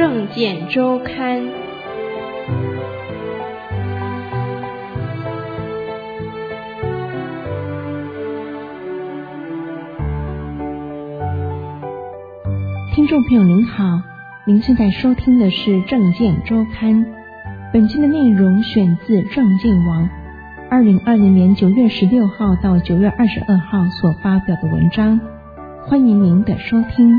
政见周刊。 听众朋友您好，您现在收听的是政见周刊。本期的内容选自政见网2020年9月16号到9月22号所发表的文章，欢迎您的收听。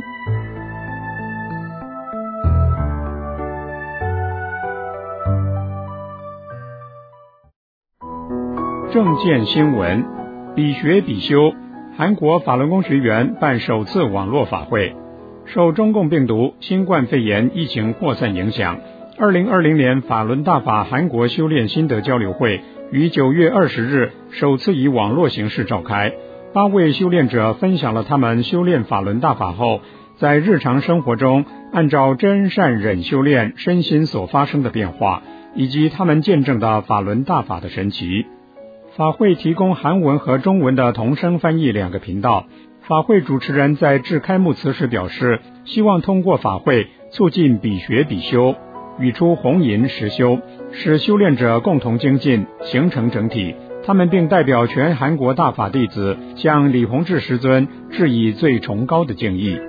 政见新闻，比学比修，韩国法轮功学员办首次网络法会。受中共病毒新冠肺炎疫情扩散影响，2020年法轮大法韩国修炼心得交流会于9月20日首次以网络形式召开。8位修炼者分享了他们修炼法轮大法后，在日常生活中按照真善忍修炼身心所发生的变化，以及他们见证的法轮大法的神奇。法会提供韩文和中文的同声翻译2个频道。法会主持人在致开幕词时表示，希望通过法会促进比学比修，语出弘淫实修，使修炼者共同精进，形成整体。他们并代表全韩国大法弟子向李洪志师尊致以最崇高的敬意。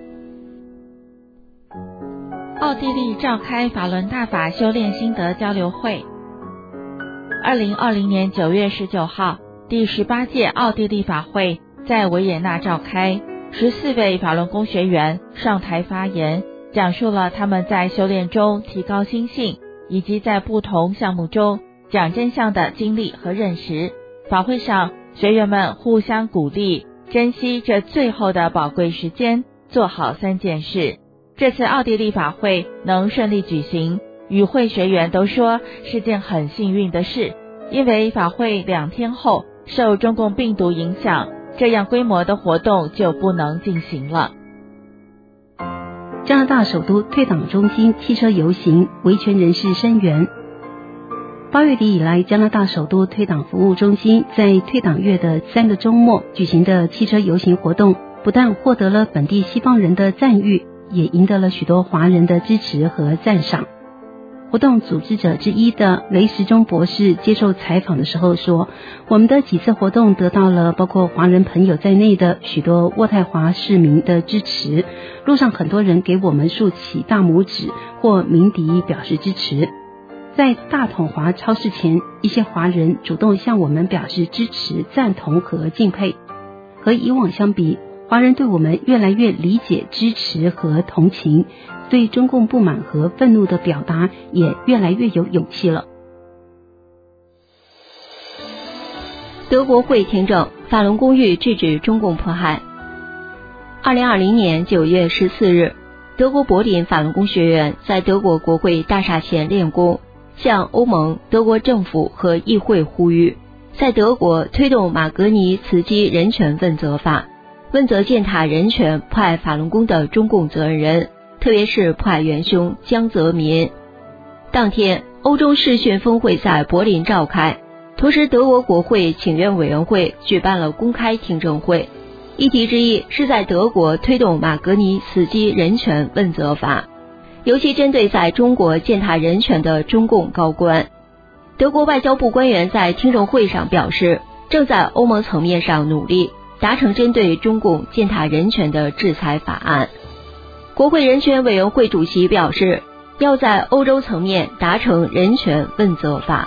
奥地利召开法轮大法修炼心得交流会。2020年9月19号，第18届奥地利法会在维也纳召开，14位法轮功学员上台发言，讲述了他们在修炼中提高心性，以及在不同项目中讲真相的经历和认识。法会上，学员们互相鼓励，珍惜这最后的宝贵时间，做好3件事。这次奥地利法会能顺利举行，与会学员都说是件很幸运的事，因为法会2天后受中共病毒影响，这样规模的活动就不能进行了。 加拿大首都退党中心汽车游行，维权人士声援。8月底以来，加拿大首都退党服务中心在退党月的3个周末举行的汽车游行活动，不但获得了本地西方人的赞誉，也赢得了许多华人的支持和赞赏。活动组织者之一的雷时中博士接受采访的时候说，我们的几次活动得到了包括华人朋友在内的许多渥太华市民的支持，路上很多人给我们竖起大拇指或鸣笛表示支持。在大统华超市前，一些华人主动向我们表示支持、赞同和敬佩。和以往相比，华人对我们越来越理解、支持和同情，对中共不满和愤怒的表达也越来越有勇气了。 德国会听证法轮功欲制止中共迫害。2020年9月14日，德国柏林法轮功学员在德国国会大厦前练功，向欧盟、德国政府和议会呼吁，在德国推动马格尼茨基人权问责法，问责践踏人权、迫害法轮功的中共责任人，特别是迫害元凶江泽民。当天，欧洲视讯峰会在柏林召开，同时德国国会请愿委员会举办了公开听证会，议题之一是在德国推动马格尼茨基人权问责法，尤其针对在中国践踏人权的中共高官。德国外交部官员在听证会上表示，正在欧盟层面上努力达成针对中共践踏人权的制裁法案。国会人权委员会主席表示，要在欧洲层面达成人权问责法。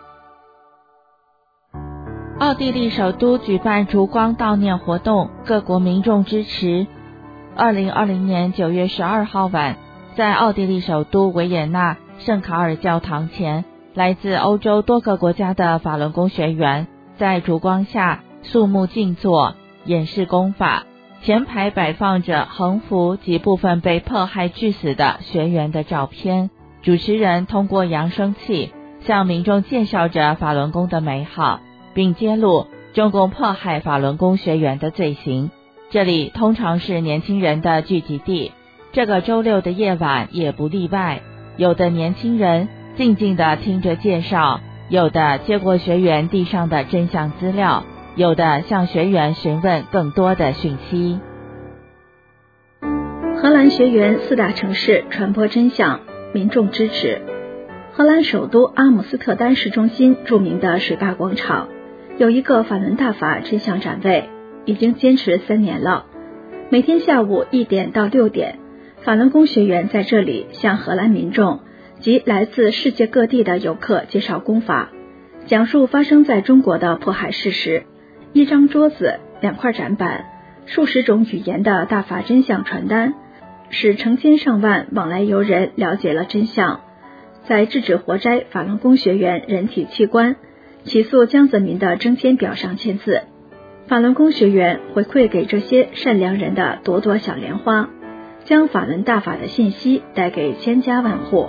奥地利首都举办烛光悼念活动，各国民众支持。2020年9月12号晚，在奥地利首都维也纳圣卡尔教堂前，来自欧洲多个国家的法轮功学员在烛光下肃穆静坐，演示功法。前排摆放着横幅及部分被迫害致死的学员的照片。主持人通过扬声器向民众介绍着法轮功的美好，并揭露中共迫害法轮功学员的罪行。这里通常是年轻人的聚集地，这个周六的夜晚也不例外。有的年轻人静静地听着介绍，有的接过学员递上的真相资料，有的向学员询问更多的讯息。 荷兰学员4大城市传播真相，民众支持。荷兰首都阿姆斯特丹市中心著名的水坝广场有一个法轮大法真相展位，已经坚持3年了。每天下午1点到6点，法轮功学员在这里向荷兰民众及来自世界各地的游客介绍功法，讲述发生在中国的迫害事实。1张桌子、2块展板、数十种语言的大法真相传单，使成千上万往来游人了解了真相。在制止活摘法轮功学员人体器官、起诉江泽民的征签表上签字。法轮功学员回馈给这些善良人的朵朵小莲花，将法轮大法的信息带给千家万户。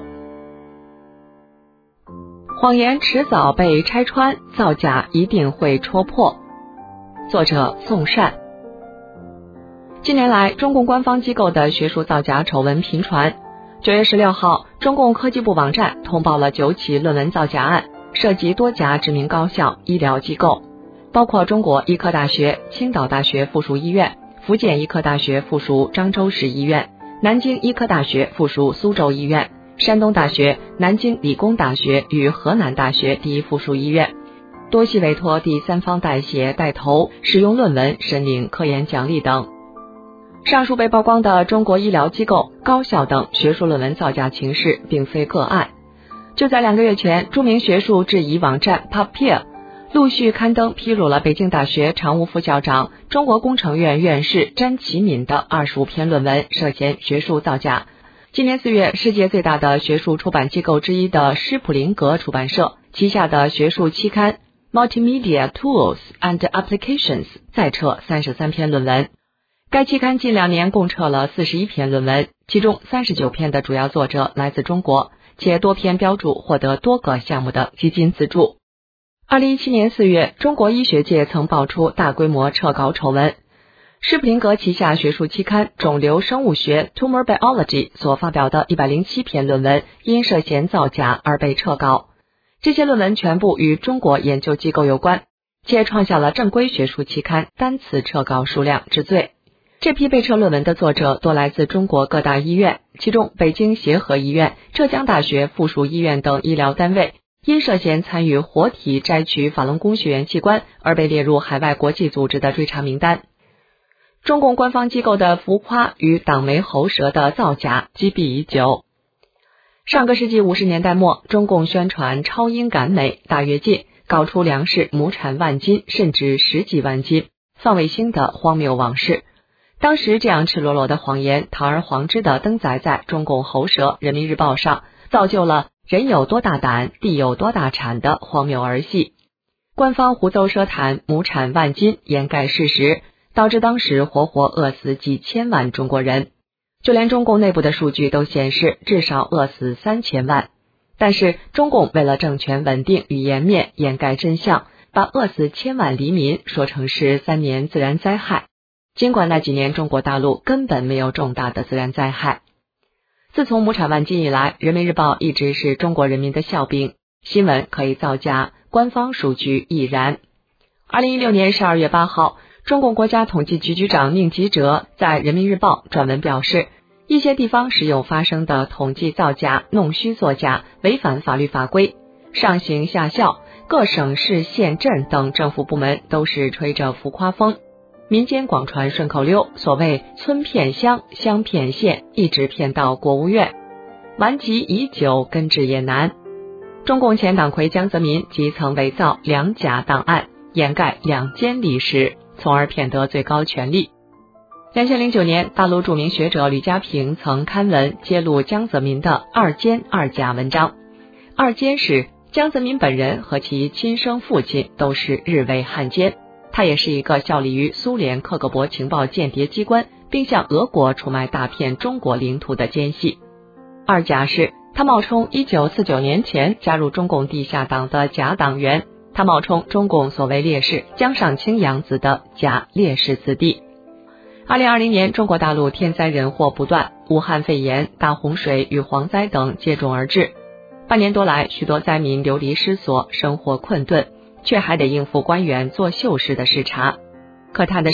谎言迟早被拆穿，造假一定会戳破。作者宋善。近年来，中共官方机构的学术造假丑闻频传。9月16号，中共科技部网站通报了9起论文造假案，涉及多家知名高校、医疗机构，包括中国医科大学、青岛大学附属医院、福建医科大学附属漳州市医院、南京医科大学附属苏州医院、山东大学、南京理工大学与河南大学第一附属医院，多系委托第三方代写带头使用论文申领科研奖励等。上述被曝光的中国医疗机构、高校等学术论文造假情势并非个案。就在2个月前，著名学术质疑网站 PubPeer 陆续刊登披露了北京大学常务副校长、中国工程院院士詹其敏的25篇论文涉嫌学术造假。今年4月，世界最大的学术出版机构之一的施普林格出版社旗下的学术期刊 Multimedia Tools and Applications 再撤33篇论文。该期刊近2年共撤了41篇论文，其中39篇的主要作者来自中国，且多篇标注获得多个项目的基金资助。2017年4月，中国医学界曾爆出大规模撤稿丑闻。施普林格旗下学术期刊肿瘤生物学 Tumor Biology 所发表的107篇论文因涉嫌造假而被撤稿。这些论文全部与中国研究机构有关，且创下了正规学术期刊单次撤稿数量之最。这批被撤论文的作者多来自中国各大医院，其中北京协和医院、浙江大学附属医院等医疗单位因涉嫌参与活体摘取法轮功学员器官而被列入海外国际组织的追查名单。中共官方机构的浮夸与党媒喉舌的造假积弊已久。上个世纪50年代末，中共宣传超英赶美、大跃进，搞出粮食亩产万斤甚至10几万斤，放卫星的荒谬往事。当时这样赤裸裸的谎言堂而皇之地登载在中共喉舌人民日报上，造就了人有多大胆，地有多大产的荒谬儿戏。官方胡诌奢谈亩产万斤，掩盖事实，导致当时活活饿死几千万中国人。就连中共内部的数据都显示至少饿死3000万。但是中共为了政权稳定与颜面，掩盖真相，把饿死千万黎民说成是3年自然灾害。尽管那几年中国大陆根本没有重大的自然灾害。自从亩产万斤以来，人民日报一直是中国人民的笑柄，新闻可以造假，官方数据亦然。2016年12月8号，中共国家统计局局长宁吉喆在人民日报撰文表示，一些地方时有发生的统计造假、弄虚作假，违反法律法规，上行下效，各省市县镇等政府部门都是吹着浮夸风。民间广传顺口溜，所谓村骗乡，乡骗县，一直骗到国务院，顽疾已久，根治也难。中共前党魁江泽民即曾伪造2假档案，掩盖2奸历史，从而骗得最高权力。2009年，大陆著名学者吕家平曾刊文揭露江泽民的2奸2假文章。2奸是江泽民本人和其亲生父亲都是日伪汉奸，他也是一个效力于苏联克格勃情报间谍机关，并向俄国出卖大片中国领土的奸细。2假是他冒充1949年前加入中共地下党的假党员，他冒充中共所谓烈士江上清养子的假烈士子弟。2020年，中国大陆天灾人祸不断，武汉肺炎、大洪水与蝗灾等接踵而至。半年多来，许多灾民流离失所，生活困顿，却还得应付官员作秀式的视察。可叹的是，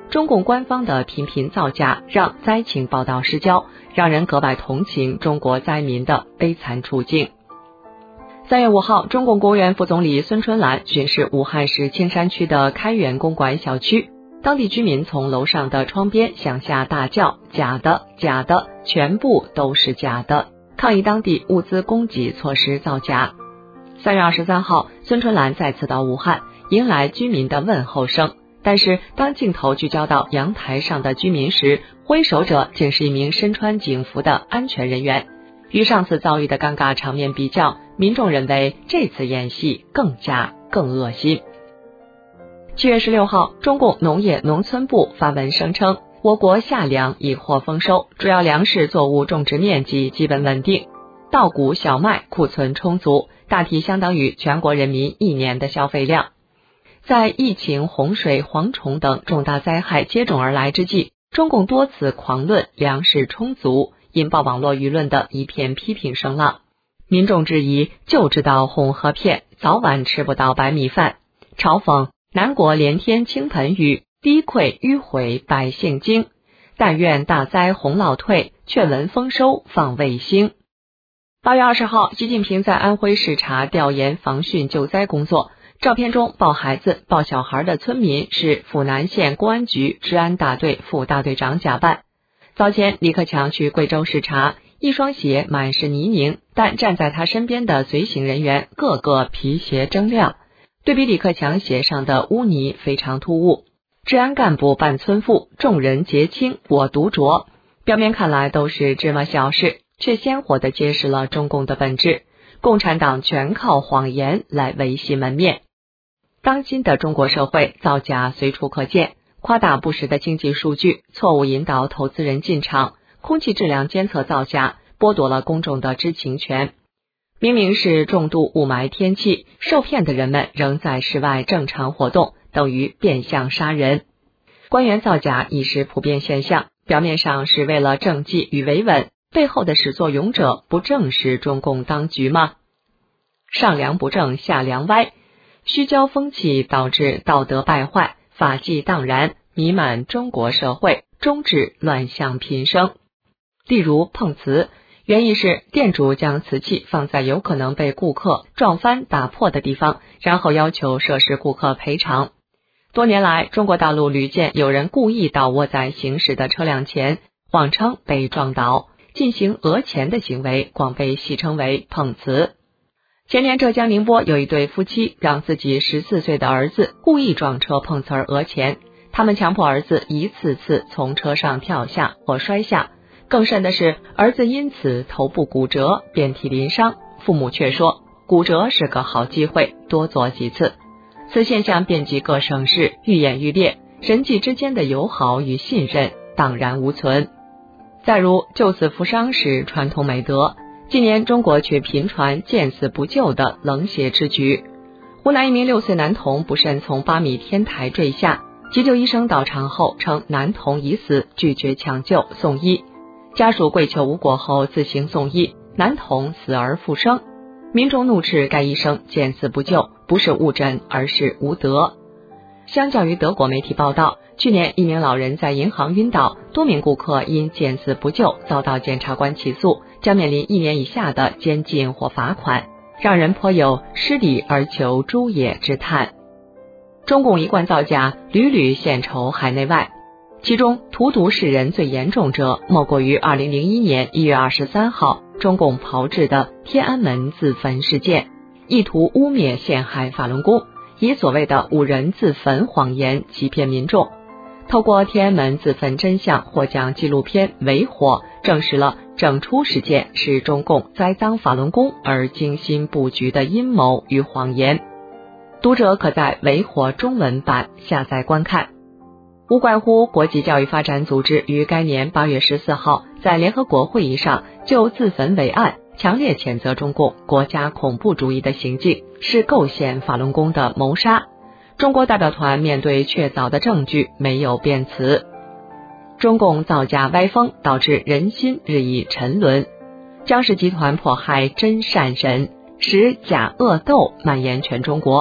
中共官方的频频造假，让灾情报道失焦，让人格外同情中国灾民的悲惨处境。3月5号，中共国务院副总理孙春兰巡视武汉市青山区的开元公馆小区，当地居民从楼上的窗边向下大叫：“假的，假的，全部都是假的！”抗议当地物资供给措施造假。3月23号，孙春兰再次到武汉，迎来居民的问候声。但是当镜头聚焦到阳台上的居民时，挥手者竟是一名身穿警服的安全人员。与上次遭遇的尴尬场面比较，民众认为这次演戏更假更恶心。7月16号，中共农业农村部发文声称，我国夏粮已获丰收，主要粮食作物种植面积基本稳定，稻谷小麦库存充足，大体相当于全国人民1年的消费量。在疫情、洪水、蝗虫等重大灾害接踵而来之际，中共多次狂论粮食充足，引爆网络舆论的一片批评声浪。民众质疑就知道哄和骗，早晚吃不到白米饭，嘲讽南国连天倾盆雨，低馈迂回百姓惊，但愿大灾洪涝退，却闻丰收放卫星。8月20号，习近平在安徽视察调研防汛救灾工作。照片中抱孩子、抱小孩的村民是阜南县公安局治安大队副大队长假扮。早前李克强去贵州视察，一双鞋满是泥泞，但站在他身边的随行人员个个皮鞋铮亮，对比李克强鞋上的污泥非常突兀。治安干部扮村妇，众人结清我独酌，表面看来都是芝麻小事，却鲜活地揭示了中共的本质。共产党全靠谎言来维系门面。当今的中国社会造假随处可见，夸大不实的经济数据，错误引导投资人进场，空气质量监测造假，剥夺了公众的知情权。明明是重度雾霾天气，受骗的人们仍在室外正常活动，等于变相杀人。官员造假已是普遍现象，表面上是为了政绩与维稳，背后的始作俑者不正是中共当局吗？上梁不正下梁歪，虚骄风气导致道德败坏，法纪荡然，弥漫中国社会，终致乱象频生。例如碰瓷，原意是店主将瓷器放在有可能被顾客撞翻打破的地方，然后要求涉事顾客赔偿。多年来，中国大陆屡见有人故意倒卧在行驶的车辆前，谎称被撞倒，进行讹钱的行为广被戏称为碰瓷。前年浙江宁波有一对夫妻让自己14岁的儿子故意撞车碰瓷儿讹钱，他们强迫儿子一次次从车上跳下或摔下，更甚的是儿子因此头部骨折，遍体鳞伤，父母却说骨折是个好机会，多做几次。此现象遍及各省市，愈演愈烈，人际之间的友好与信任荡然无存。再如救死扶伤是传统美德，近年中国却频传见死不救的冷血之举。湖南一名6岁男童不慎从8米天台坠下，急救医生到场后称男童已死，拒绝抢救送医，家属跪求无果后自行送医，男童死而复生。民众怒斥该医生见死不救，不是误诊而是无德。相较于德国媒体报道，去年一名老人在银行晕倒，多名顾客因见死不救遭到检察官起诉，将面临1年以下的监禁或罚款，让人颇有失礼而求诸野之叹。中共一贯造假，屡屡献丑海内外，其中荼毒世人最严重者，莫过于2001年1月23号中共炮制的天安门自焚事件，意图污蔑陷害法轮功，以所谓的误人自焚谎言欺骗民众。透过天安门自焚真相获奖纪录片《为火》证实了整出事件是中共栽赃法轮功而精心布局的阴谋与谎言。读者可在《为火》中文版下载观看。无怪乎国际教育发展组织于该年8月14号在联合国会议上就自焚为案，强烈谴责中共国家恐怖主义的行径是构陷法轮功的谋杀。中国代表团面对确凿的证据没有辩词。中共造假歪风导致人心日益沉沦，江氏集团迫害真善人，使假恶斗蔓延全中国。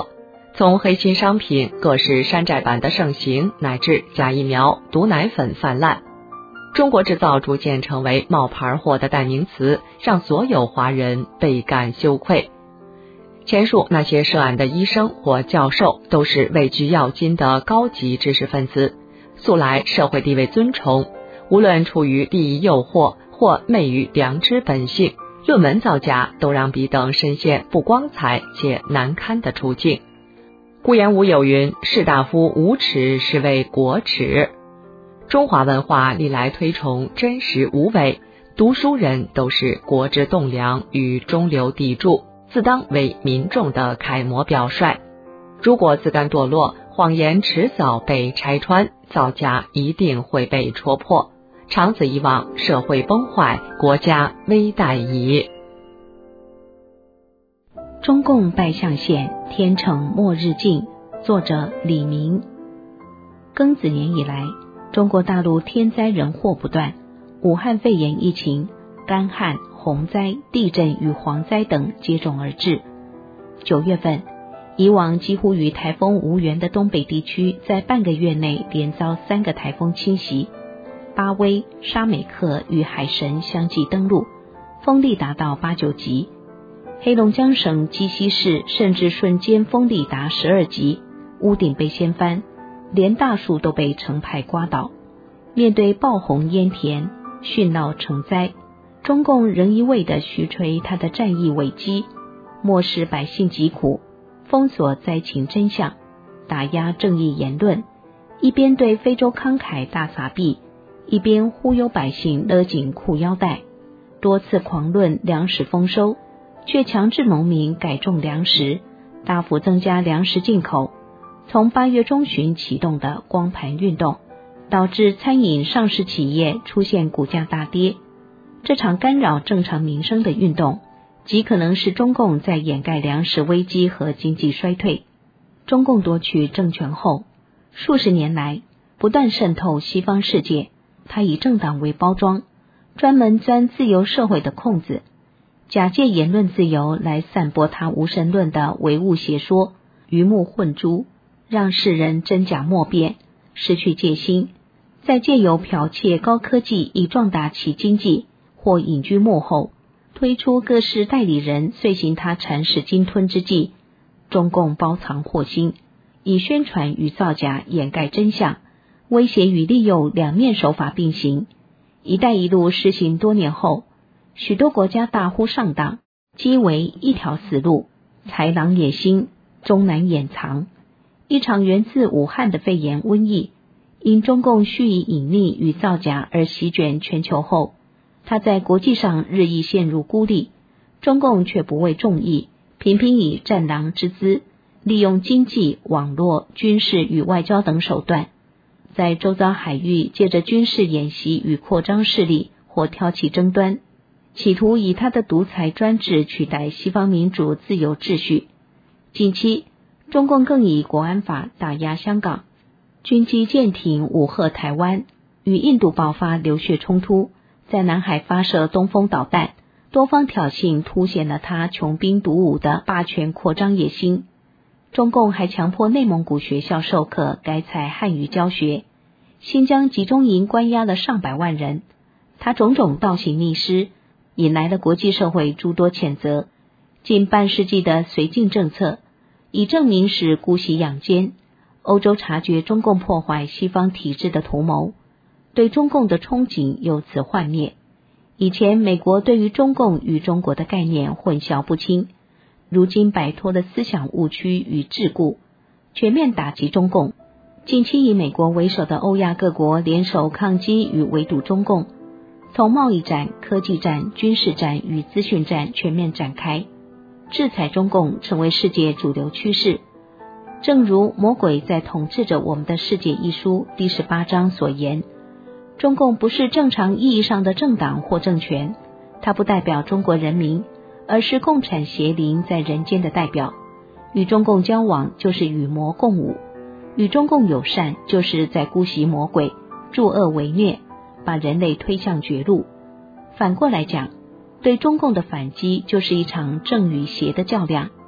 从黑心商品、各式山寨版的盛行，乃至假疫苗、毒奶粉泛滥，中国制造逐渐成为冒牌货的代名词，让所有华人倍感羞愧。前述那些涉案的医生或教授都是位居要津的高级知识分子，素来社会地位尊崇，无论处于利益诱惑或昧于良知本性，论文造假都让彼等深陷不光彩且难堪的处境。古言无有云，士大夫无耻是为国耻。中华文化历来推崇真实无伪，读书人都是国之栋梁与中流砥柱，自当为民众的楷模表率。如果自甘堕落，谎言迟早被拆穿，造假一定会被戳破，长此以往，社会崩坏，国家危殆矣。 中共败象现，天成末日近。作者李明。庚子年以来，中国大陆天灾人祸不断，武汉肺炎疫情、干旱、洪灾、地震与蝗灾等接踵而至。9月份，以往几乎与台风无缘的东北地区，在半个月内连遭3个台风侵袭，巴威、沙美克与海神相继登陆，风力达到8、9级。黑龙江省鸡西市甚至瞬间风力达12级，屋顶被掀翻，连大树都被成排刮倒。面对爆洪淹田、汛涝成灾，中共仍一味地虚吹他的战役伟绩，漠视百姓疾苦，封锁灾情真相，打压正义言论，一边对非洲慷慨大撒币，一边忽悠百姓勒紧裤腰带，多次狂论粮食丰收，却强制农民改种粮食，大幅增加粮食进口。从8月中旬启动的光盘运动，导致餐饮上市企业出现股价大跌。这场干扰正常民生的运动，极可能是中共在掩盖粮食危机和经济衰退。中共夺取政权后，数十年来不断渗透西方世界，他以政党为包装，专门钻自由社会的空子，假借言论自由来散播他无神论的唯物邪说，鱼目混珠，让世人真假莫辨，失去戒心，再借由剽窃高科技以壮大其经济，或隐居幕后，推出各式代理人遂行他蚕食鲸吞之计。中共包藏祸心，以宣传与造假掩盖真相，威胁与利诱两面手法并行。一带一路施行多年后，许多国家大呼上当，皆为一条死路，豺狼野心，终难掩藏。一场源自武汉的肺炎瘟疫，因中共蓄意隐匿与造假而席卷全球后，它在国际上日益陷入孤立，中共却不畏众议，频频以战狼之姿，利用经济、网络、军事与外交等手段，在周遭海域借着军事演习与扩张势力或挑起争端，企图以他的独裁专制取代西方民主自由秩序。近期中共更以国安法打压香港，军机舰艇武吓台湾，与印度爆发流血冲突，在南海发射东风导弹，多方挑衅凸显了他穷兵黩武的霸权扩张野心。中共还强迫内蒙古学校授课改采汉语教学，新疆集中营关押了上百万人，他种种倒行逆施，引来了国际社会诸多谴责。近半世纪的绥靖政策，以证明是姑息养奸。欧洲察觉中共破坏西方体制的图谋，对中共的憧憬由此幻灭。以前美国对于中共与中国的概念混淆不清，如今摆脱了思想误区与桎梏，全面打击中共。近期以美国为首的欧亚各国联手抗击与围堵中共，从贸易战、科技战、军事战与资讯战全面展开，制裁中共成为世界主流趋势。正如《魔鬼在统治着我们的世界》一书第18章所言，中共不是正常意义上的政党或政权，它不代表中国人民，而是共产邪灵在人间的代表。与中共交往就是与魔共舞，与中共友善就是在姑息魔鬼，助恶为虐，把人类推向绝路。反过来讲，对中共的反击就是一场正与邪的较量。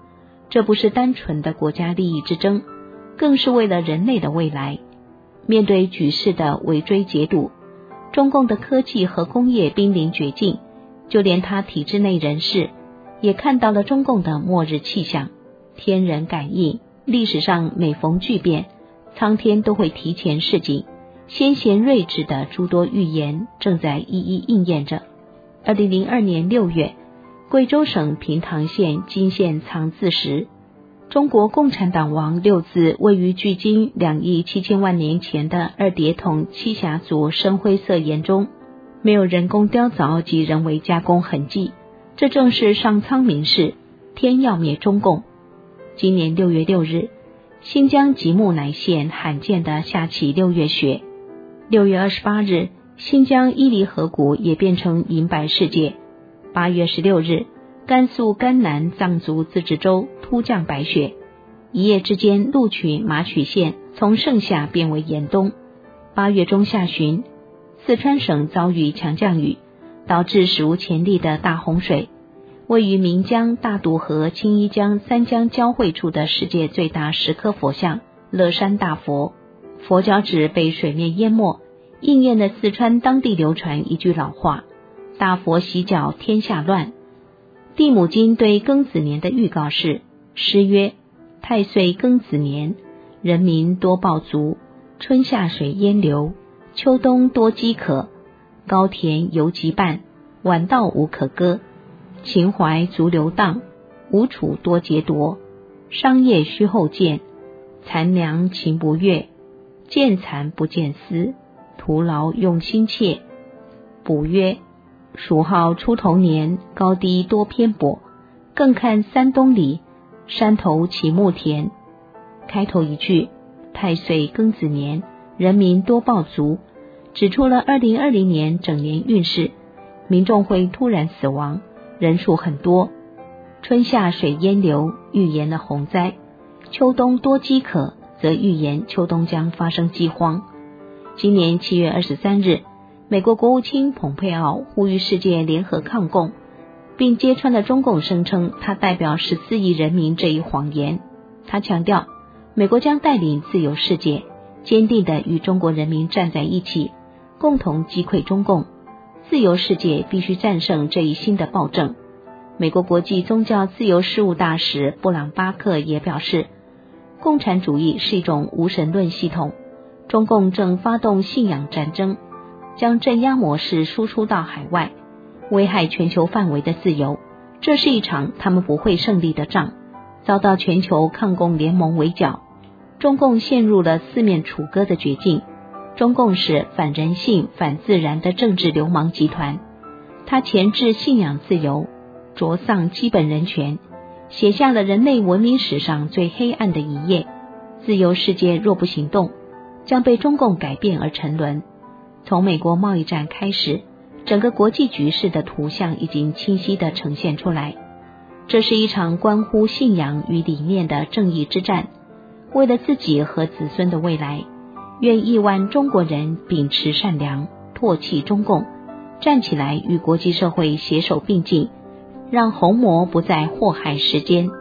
这不是单纯的国家利益之争，更是为了人类的未来。面对局势的围追截堵，中共的科技和工业濒临绝境，就连他体制内人士也看到了中共的末日气象。天人感应，历史上每逢巨变，苍天都会提前示警，先贤睿智的诸多预言正在一一应验着。2002年6月，贵州省平塘县金县藏字石，中国共产党王六字位于距今2亿7千万年前的二叠桶栖霞族深灰色岩中，没有人工雕凿及人为加工痕迹，这正是上苍明示，天要灭中共。今年6月6日，新疆吉木乃县罕见地下起6月雪。6月28日，新疆伊犁河谷也变成银白世界。8月16日，甘肃甘南藏族自治州突降白雪，一夜之间录取马曲县从盛夏变为严冬。8月中下旬，四川省遭遇强降雨，导致史无前例的大洪水。位于岷江、大渡河、青衣江三江交汇处的世界最大石刻佛像乐山大佛，佛脚趾被水面淹没，应验了四川当地流传一句老话：大佛洗脚天下乱。地母经对庚子年的预告是：诗曰：太岁庚子年，人民多暴卒，春夏水淹流，秋冬多饥渴，高田犹急半，晚稻无可割，秦淮足流荡，吴楚多劫夺，商业须后见，残粮勤不悦，见残不见思，徒劳用心切。补曰：属号出头年，高低多偏颇，更看山东里，山头起木田。开头一句太岁庚子年，人民多暴卒，指出了2020年整年运势，民众会突然死亡，人数很多。春夏水淹流，预言了洪灾；秋冬多饥渴，则预言秋冬将发生饥荒。今年7月23日，美国国务卿蓬佩奥呼吁世界联合抗共，并揭穿了中共声称他代表14亿人民这一谎言。他强调，美国将带领自由世界，坚定地与中国人民站在一起，共同击溃中共。自由世界必须战胜这一新的暴政。美国国际宗教自由事务大使布朗巴克也表示，共产主义是一种无神论系统，中共正发动信仰战争，将镇压模式输出到海外，危害全球范围的自由。这是一场他们不会胜利的仗，遭到全球抗共联盟围剿。中共陷入了四面楚歌的绝境。中共是反人性、反自然的政治流氓集团，它钳制信仰自由，灼丧基本人权，写下了人类文明史上最黑暗的一页。自由世界若不行动，将被中共改变而沉沦。从美国贸易战开始，整个国际局势的图像已经清晰地呈现出来。这是一场关乎信仰与理念的正义之战。为了自己和子孙的未来，愿亿万中国人秉持善良，唾弃中共，站起来与国际社会携手并进，让红魔不再祸害世间。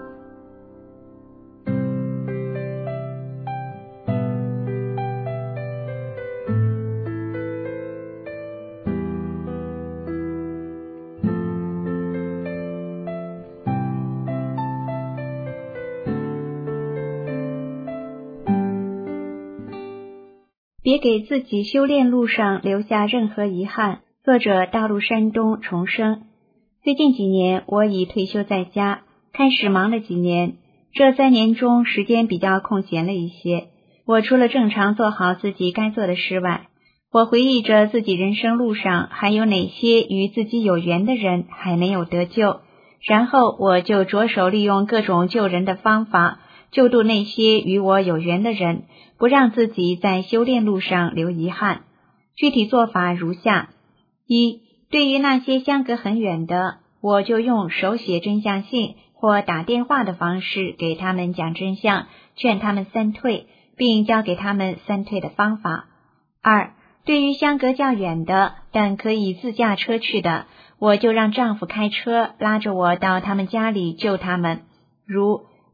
别给自己修炼路上留下任何遗憾。作者：大陆山东重生。最近几年我已退休在家，开始忙了几年，这3年中时间比较空闲了一些。我除了正常做好自己该做的事外，我回忆着自己人生路上还有哪些与自己有缘的人还没有得救，然后我就着手利用各种救人的方法，救度那些与我有缘的人，不让自己在修炼路上留遗憾。具体做法如下：一、对于那些相隔很远的，我就用手写真相信或打电话的方式给他们讲真相，劝他们三退，并教给他们三退的方法。二、对于相隔较远的，但可以自驾车去的，我就让丈夫开车拉着我到他们家里救他们。如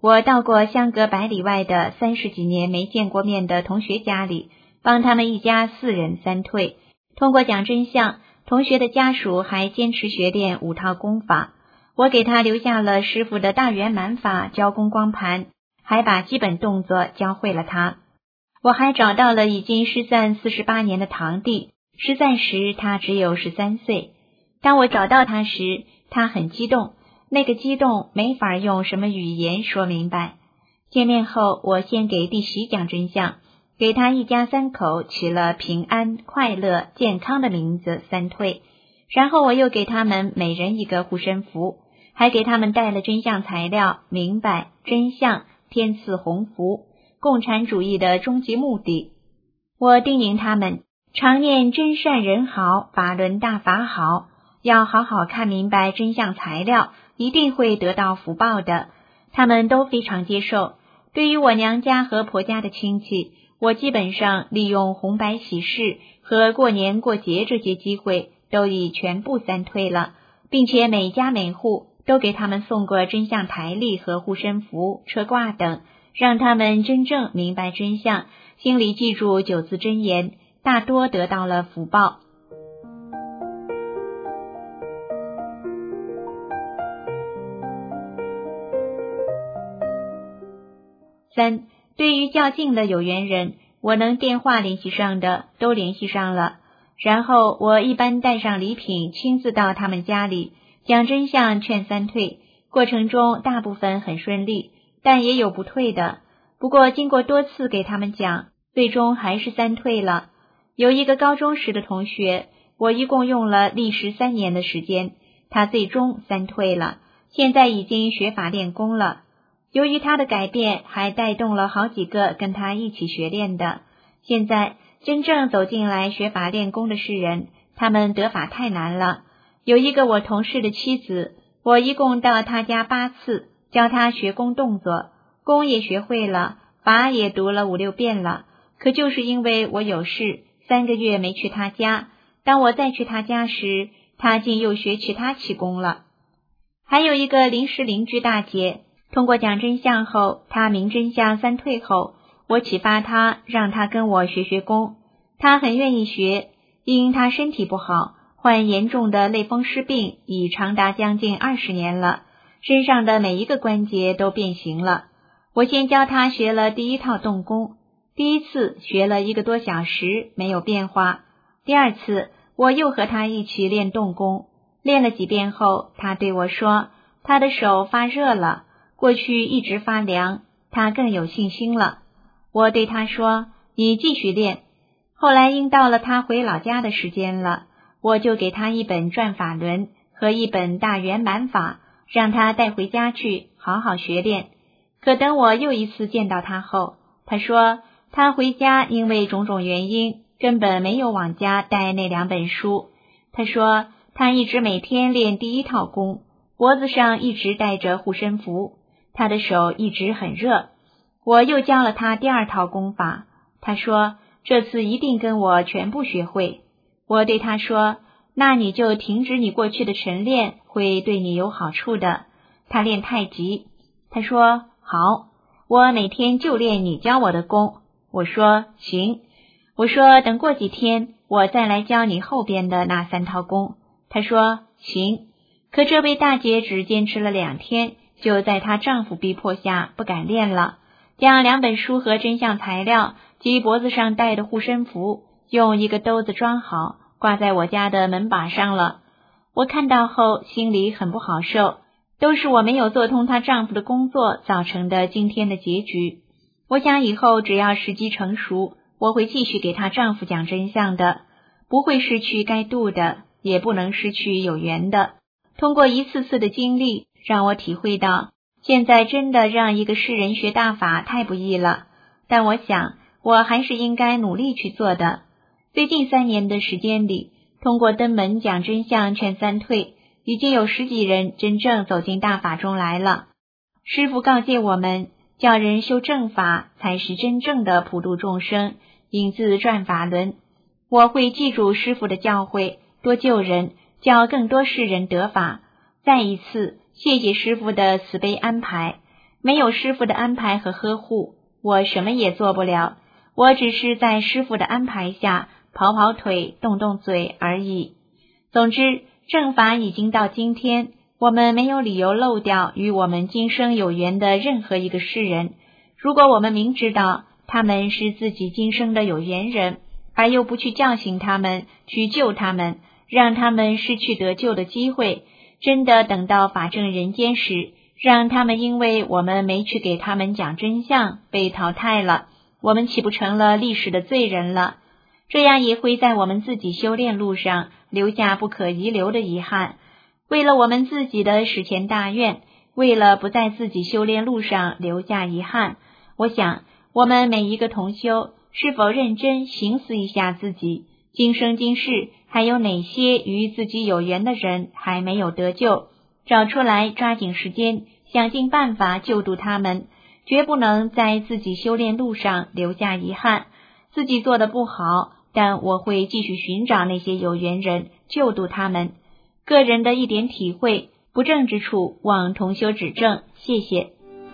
我到过相隔100里外的30几年没见过面的同学家里，帮他们一家4人3退。通过讲真相，同学的家属还坚持学练5套功法。我给他留下了师傅的大圆满法教功光盘，还把基本动作教会了他。我还找到了已经失散48年的堂弟，失散时他只有13岁。当我找到他时，他很激动，那个激动没法用什么语言说明白。见面后，我先给弟媳讲真相，给他一家3口起了平安、快乐、健康的名字3退，然后我又给他们每人一个护身符，还给他们带了真相材料，明白真相、天赐鸿福，共产主义的终极目的。我叮咛他们常念真善人好，法轮大法好，要好好看明白真相材料，一定会得到福报的。他们都非常接受。对于我娘家和婆家的亲戚，我基本上利用红白喜事和过年过节这些机会，都已全部3退了，并且每家每户都给他们送过真相台历和护身符、车挂等，让他们真正明白真相，心里记住9字真言，大多得到了福报。3. 对于较近的有缘人，我能电话联系上的都联系上了，然后我一般带上礼品，亲自到他们家里讲真相，劝3退。过程中大部分很顺利，但也有不退的。不过经过多次给他们讲，最终还是3退了。有一个高中时的同学，我一共用了历时3年的时间，他最终3退了，现在已经学法练功了。由于他的改变，还带动了好几个跟他一起学练的。现在真正走进来学法练功的是人，他们得法太难了。有一个我同事的妻子，我一共到他家8次，教他学功动作，功也学会了，法也读了5、6遍了。可就是因为我有事，3个月没去他家，当我再去他家时，他竟又学其他气功了。还有一个临时邻居大姐，通过讲真相后，她明真相3退后，我启发她，让她跟我学学功。她很愿意学，因她身体不好，患严重的类风湿病已长达将近20年了，身上的每一个关节都变形了。我先教她学了第1套动功，第1次学了1个多小时，没有变化。第2次我又和她一起练动功，练了几遍后，她对我说，她的手发热了，过去一直发凉，他更有信心了。我对他说，你继续练。后来因到了他回老家的时间了，我就给他一本转法轮和一本大圆满法，让他带回家去好好学练。可等我又一次见到他后，他说他回家因为种种原因根本没有往家带那2本书。他说他一直每天练第1套功，脖子上一直带着护身符，他的手一直很热。我又教了他第2套功法，他说这次一定跟我全部学会。我对他说，那你就停止你过去的晨练，会对你有好处的。他练太极，他说好，我每天就练你教我的功。我说行，我说等过几天我再来教你后边的那3套功。他说行。可这位大姐只坚持了2天，就在她丈夫逼迫下不敢练了，将2本书和真相材料及脖子上戴的护身符用一个兜子装好，挂在我家的门把上了。我看到后心里很不好受，都是我没有做通她丈夫的工作造成的今天的结局。我想以后只要时机成熟，我会继续给她丈夫讲真相的，不会失去该度的，也不能失去有缘的。通过一次次的经历，让我体会到现在真的让一个世人学大法太不易了，但我想我还是应该努力去做的。最近3年的时间里，通过登门讲真相劝3退，已经有10几人真正走进大法中来了。师父告诫我们，教人修正法才是真正的普度众生，引自转法轮。我会记住师父的教诲，多救人，叫更多世人得法。再一次谢谢师父的慈悲安排。 没有师父的安排和呵护，我什么也做不了。我只是在师父的安排下跑跑腿、动动嘴而已。总之，正法已经到今天，我们没有理由漏掉与我们今生有缘的任何一个世人。如果我们明知道他们是自己今生的有缘人，而又不去叫醒他们，去救他们，让他们失去得救的机会，真的等到法证人间时，让他们因为我们没去给他们讲真相被淘汰了，我们岂不成了历史的罪人了？这样也会在我们自己修炼路上留下不可遗留的遗憾。为了我们自己的实现大愿，为了不在自己修炼路上留下遗憾，我想我们每一个同修是否认真省思一下自己今生今世还有哪些与自己有缘的人还没有得救，找出来抓紧时间想尽办法救度他们，绝不能在自己修炼路上留下遗憾。自己做的不好，但我会继续寻找那些有缘人，救度他们。个人的一点体会，不正之处望同修指正，谢谢。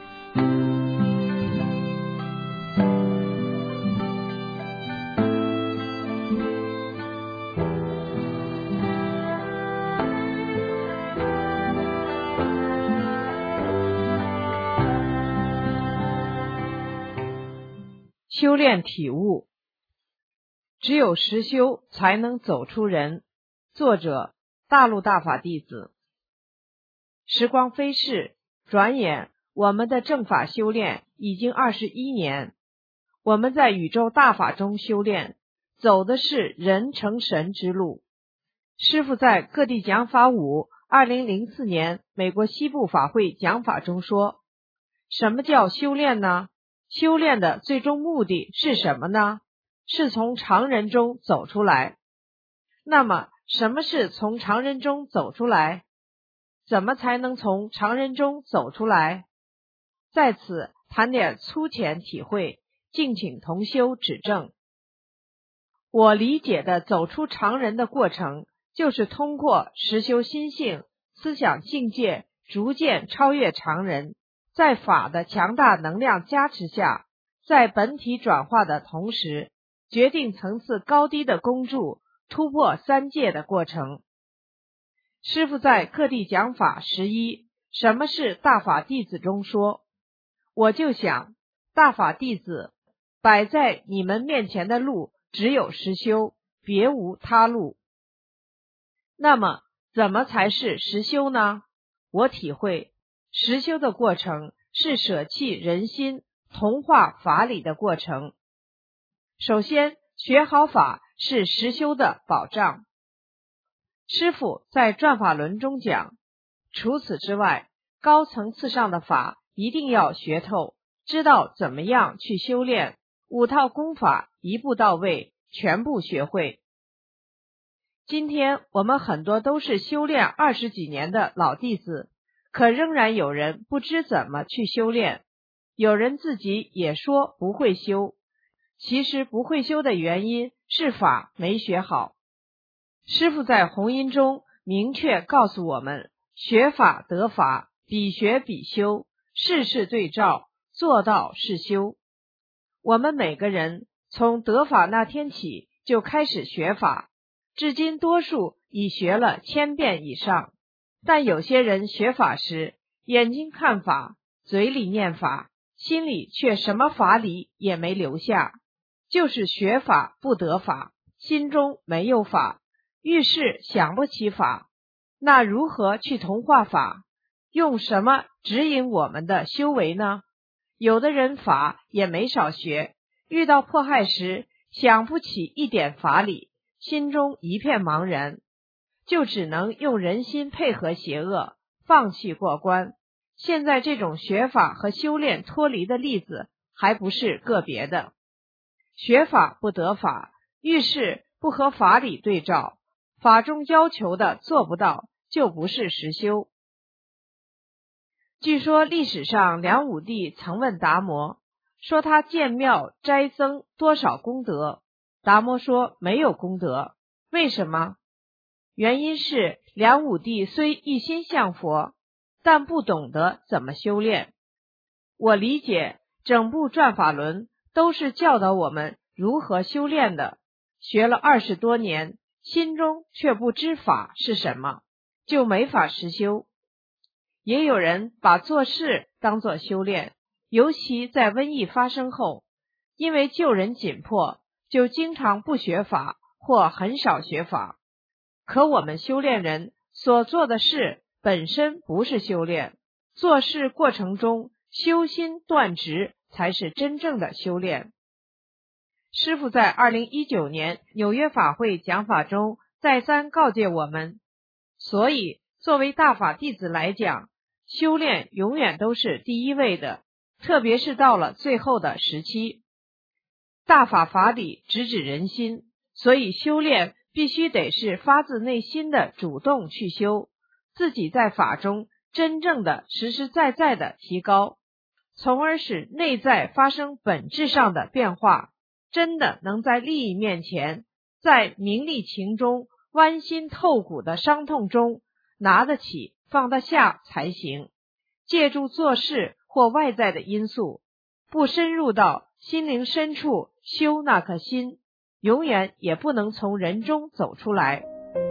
修炼体悟，只有实修才能走出人。作者：大陆大法弟子。时光飞逝，转眼我们的正法修炼已经21年。我们在宇宙大法中修炼，走的是人成神之路。师父在各地讲法5 2004年美国西部法会讲法中说，什么叫修炼呢？修炼的最终目的是什么呢？是从常人中走出来。那么什么是从常人中走出来？怎么才能从常人中走出来？在此谈点粗浅体会，敬请同修指正。我理解的走出常人的过程，就是通过实修心性、思想境界逐渐超越常人，在法的强大能量加持下，在本体转化的同时，决定层次高低的攻筑，突破三界的过程。师父在各地讲法11什么是大法弟子中说，我就想，大法弟子摆在你们面前的路只有实修，别无他路。那么怎么才是实修呢？我体会实修的过程是舍弃人心，同化法理的过程。首先，学好法是实修的保障。师父在转法轮中讲，除此之外，高层次上的法一定要学透，知道怎么样去修炼，5套功法一步到位，全部学会。今天我们很多都是修炼20几年的老弟子，可仍然有人不知怎么去修炼，有人自己也说不会修，其实不会修的原因是法没学好。师父在弘音中明确告诉我们，学法得法，比学比修，事事对照，做到是修。我们每个人从得法那天起就开始学法，至今多数已学了1000遍以上，但有些人学法时，眼睛看法，嘴里念法，心里却什么法理也没留下，就是学法不得法，心中没有法，遇事想不起法。那如何去同化法？用什么指引我们的修为呢？有的人法也没少学，遇到迫害时想不起一点法理，心中一片茫然，就只能用人心配合邪恶，放弃过关。现在这种学法和修炼脱离的例子还不是个别的。学法不得法，遇事不和法理对照，法中要求的做不到，就不是实修。据说历史上梁武帝曾问达摩，说他建庙斋僧多少功德？达摩说没有功德。为什么？原因是梁武帝虽一心向佛，但不懂得怎么修炼。 我理解整部转法轮都是教导我们如何修炼的，学了20多年，心中却不知法是什么，就没法实修。也有人把做事当作修炼，尤其在瘟疫发生后，因为救人紧迫，就经常不学法或很少学法。可我们修炼人所做的事本身不是修炼，做事过程中修心断执才是真正的修炼。师父在2019年纽约法会讲法中再三告诫我们，所以作为大法弟子来讲，修炼永远都是第一位的，特别是到了最后的时期。大法法理直指人心，所以修炼必须得是发自内心的主动去修，自己在法中真正的实实在在的提高，从而使内在发生本质上的变化，真的能在利益面前，在名利情中剜心透骨的伤痛中拿得起放得下才行。借助做事或外在的因素，不深入到心灵深处修那颗心，永远也不能从人中走出来。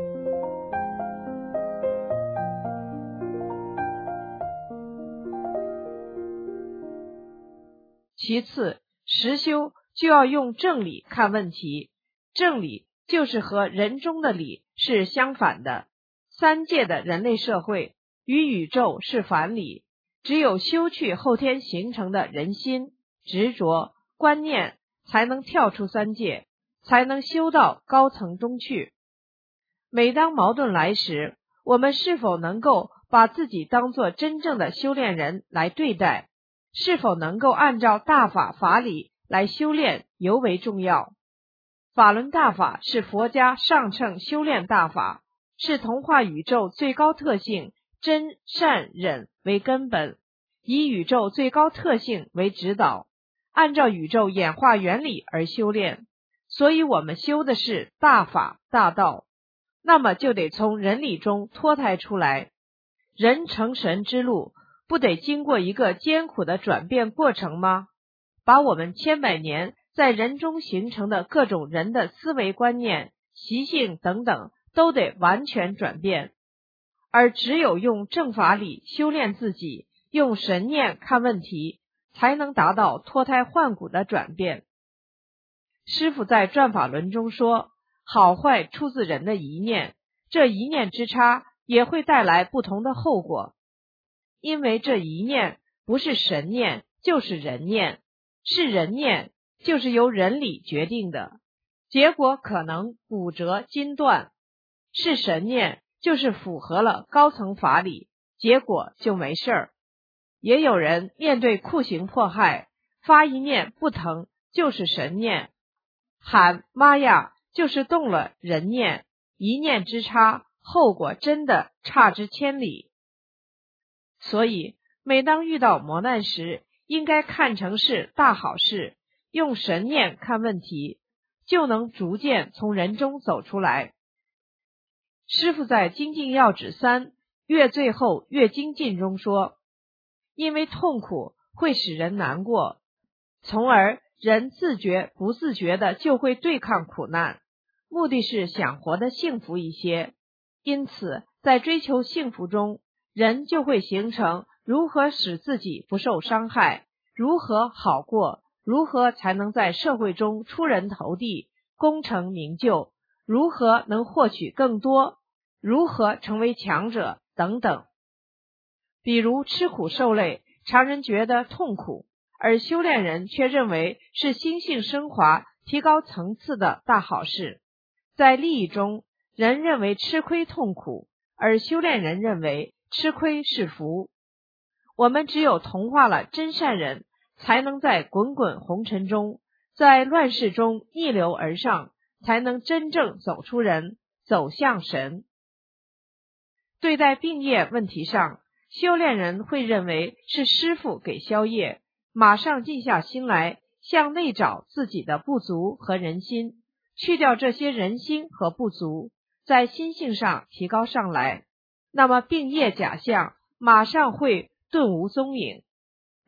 其次，实修就要用正理看问题，正理就是和人中的理是相反的。三界的人类社会与宇宙是反理，只有修去后天形成的人心、执着、观念，才能跳出三界，才能修到高层中去。每当矛盾来时，我们是否能够把自己当作真正的修炼人来对待，是否能够按照大法法理来修炼尤为重要。法轮大法是佛家上乘修炼大法，是同化宇宙最高特性真善忍为根本，以宇宙最高特性为指导，按照宇宙演化原理而修炼。所以我们修的是大法大道，那么就得从人理中脱胎出来。人成神之路不得经过一个艰苦的转变过程吗？把我们千百年在人中形成的各种人的思维观念、习性等等都得完全转变，而只有用正法理修炼自己，用神念看问题，才能达到脱胎换骨的转变。师父在转法轮中说，好坏出自人的一念，这一念之差也会带来不同的后果。因为这一念不是神念就是人念，是人念就是由人理决定的，结果可能骨折筋断；是神念就是符合了高层法理，结果就没事儿。也有人面对酷刑迫害，发一念不疼就是神念，喊妈呀就是动了人念，一念之差，后果真的差之千里。所以每当遇到磨难时，应该看成是大好事，用神念看问题，就能逐渐从人中走出来。师父在精进要旨3越最后越精进中说，因为痛苦会使人难过，从而人自觉不自觉的就会对抗苦难，目的是想活得幸福一些。因此在追求幸福中，人就会形成如何使自己不受伤害，如何好过，如何才能在社会中出人头地，功成名就，如何能获取更多，如何成为强者等等。比如吃苦受累，常人觉得痛苦，而修炼人却认为是心性升华、提高层次的大好事。在利益中，人认为吃亏痛苦，而修炼人认为吃亏是福。我们只有同化了真善人，才能在滚滚红尘中，在乱世中逆流而上，才能真正走出人，走向神。对待病业问题上，修炼人会认为是师父给消业，马上静下心来，向内找自己的不足和人心，去掉这些人心和不足，在心性上提高上来，那么病业假象马上会顿无踪影。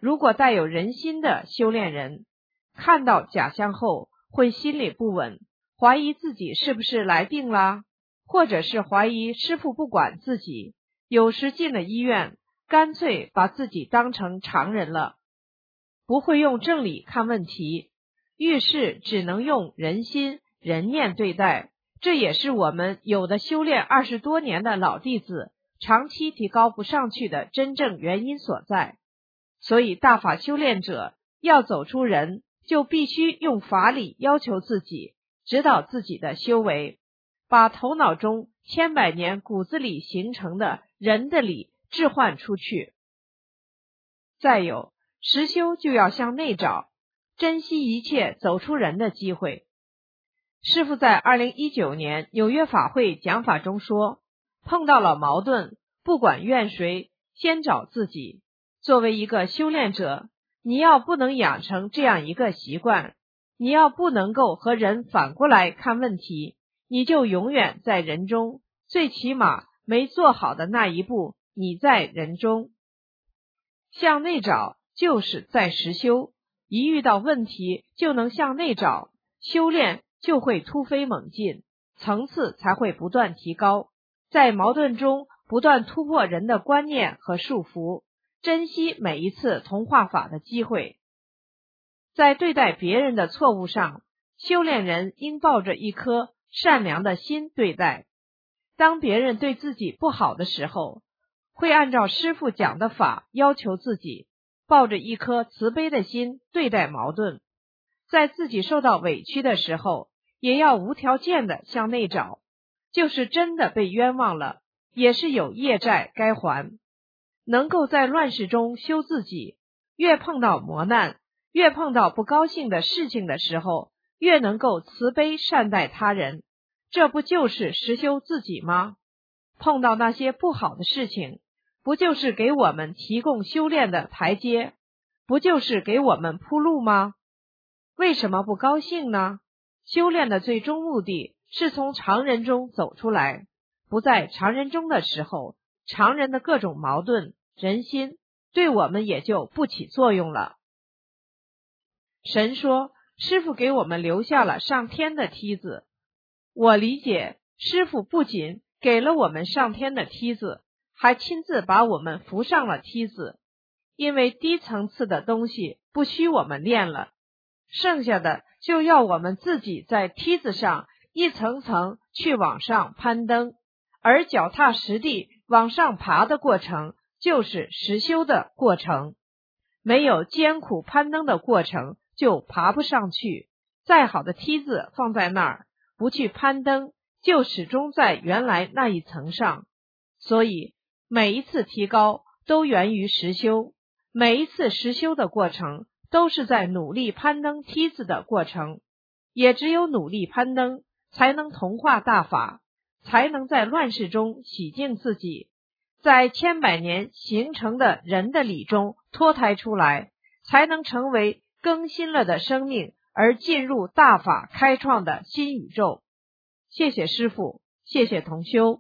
如果带有人心的修炼人，看到假象后会心里不稳，怀疑自己是不是来病啦，或者是怀疑师父不管自己，有时进了医院，干脆把自己当成常人了，不会用正理看问题，遇事只能用人心人念对待。这也是我们有的修炼20多年的老弟子长期提高不上去的真正原因所在。所以大法修炼者要走出人，就必须用法理要求自己，指导自己的修为，把头脑中千百年骨子里形成的人的理置换出去。再有，实修就要向内找，珍惜一切走出人的机会。师父在2019年纽约法会讲法中说，碰到了矛盾，不管怨谁，先找自己。作为一个修炼者，你要不能养成这样一个习惯，你要不能够和人反过来看问题，你就永远在人中，最起码没做好的那一步，你在人中。向内找就是在实修，一遇到问题就能向内找，修炼就会突飞猛进，层次才会不断提高，在矛盾中不断突破人的观念和束缚，珍惜每一次同化法的机会。在对待别人的错误上，修炼人应抱着一颗善良的心对待。当别人对自己不好的时候，会按照师父讲的法要求自己，抱着一颗慈悲的心对待矛盾。在自己受到委屈的时候，也要无条件的向内找，就是真的被冤枉了，也是有业债该还。能够在乱世中修自己，越碰到磨难，越碰到不高兴的事情的时候，越能够慈悲善待他人，这不就是实修自己吗？碰到那些不好的事情，不就是给我们提供修炼的台阶，不就是给我们铺路吗？为什么不高兴呢？修炼的最终目的是从常人中走出来，不在常人中的时候，常人的各种矛盾人心对我们也就不起作用了。神说，师父给我们留下了上天的梯子。我理解，师父不仅给了我们上天的梯子，还亲自把我们扶上了梯子。因为低层次的东西不需我们练了，剩下的就要我们自己在梯子上一层层去往上攀登，而脚踏实地往上爬的过程就是实修的过程。没有艰苦攀登的过程，就爬不上去。再好的梯子放在那儿，不去攀登，就始终在原来那一层上。所以每一次提高都源于实修，每一次实修的过程都是在努力攀登梯子的过程。也只有努力攀登，才能同化大法，才能在乱世中洗净自己，在千百年形成的人的理中脱胎出来，才能成为更新了的生命，而进入大法开创的新宇宙。谢谢师父，谢谢同修。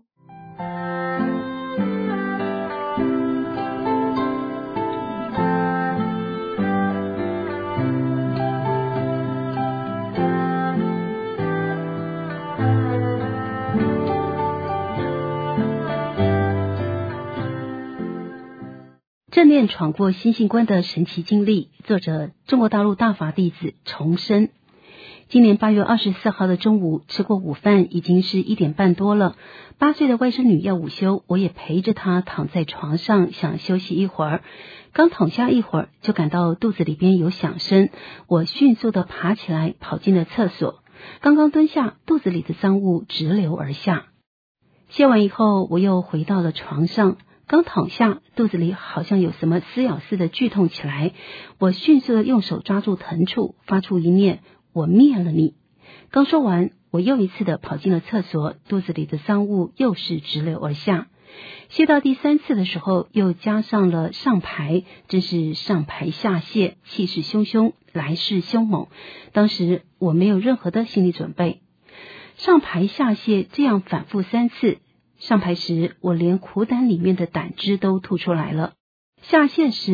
正念闯过心性关的神奇经历，作者中国大陆大法弟子重生。今年8月24号的中午，吃过午饭，已经是1点半多了。8岁的外甥女要午休，我也陪着她躺在床上，想休息一会儿。刚躺下一会儿，就感到肚子里边有响声，我迅速的爬起来，跑进了厕所。刚刚蹲下，肚子里的脏物直流而下。歇完以后，我又回到了床上。刚躺下，肚子里好像有什么撕咬似的剧痛起来，我迅速的用手抓住疼处，发出一念：我灭了你。刚说完，我又一次的跑进了厕所，肚子里的脏物又是直流而下。泻到第3次的时候，又加上了上排，真是上排下泻，气势汹汹，来势凶猛。当时我没有任何的心理准备，上排下泻这样反复3次。上排时，我连苦胆里面的胆汁都吐出来了；下泻时，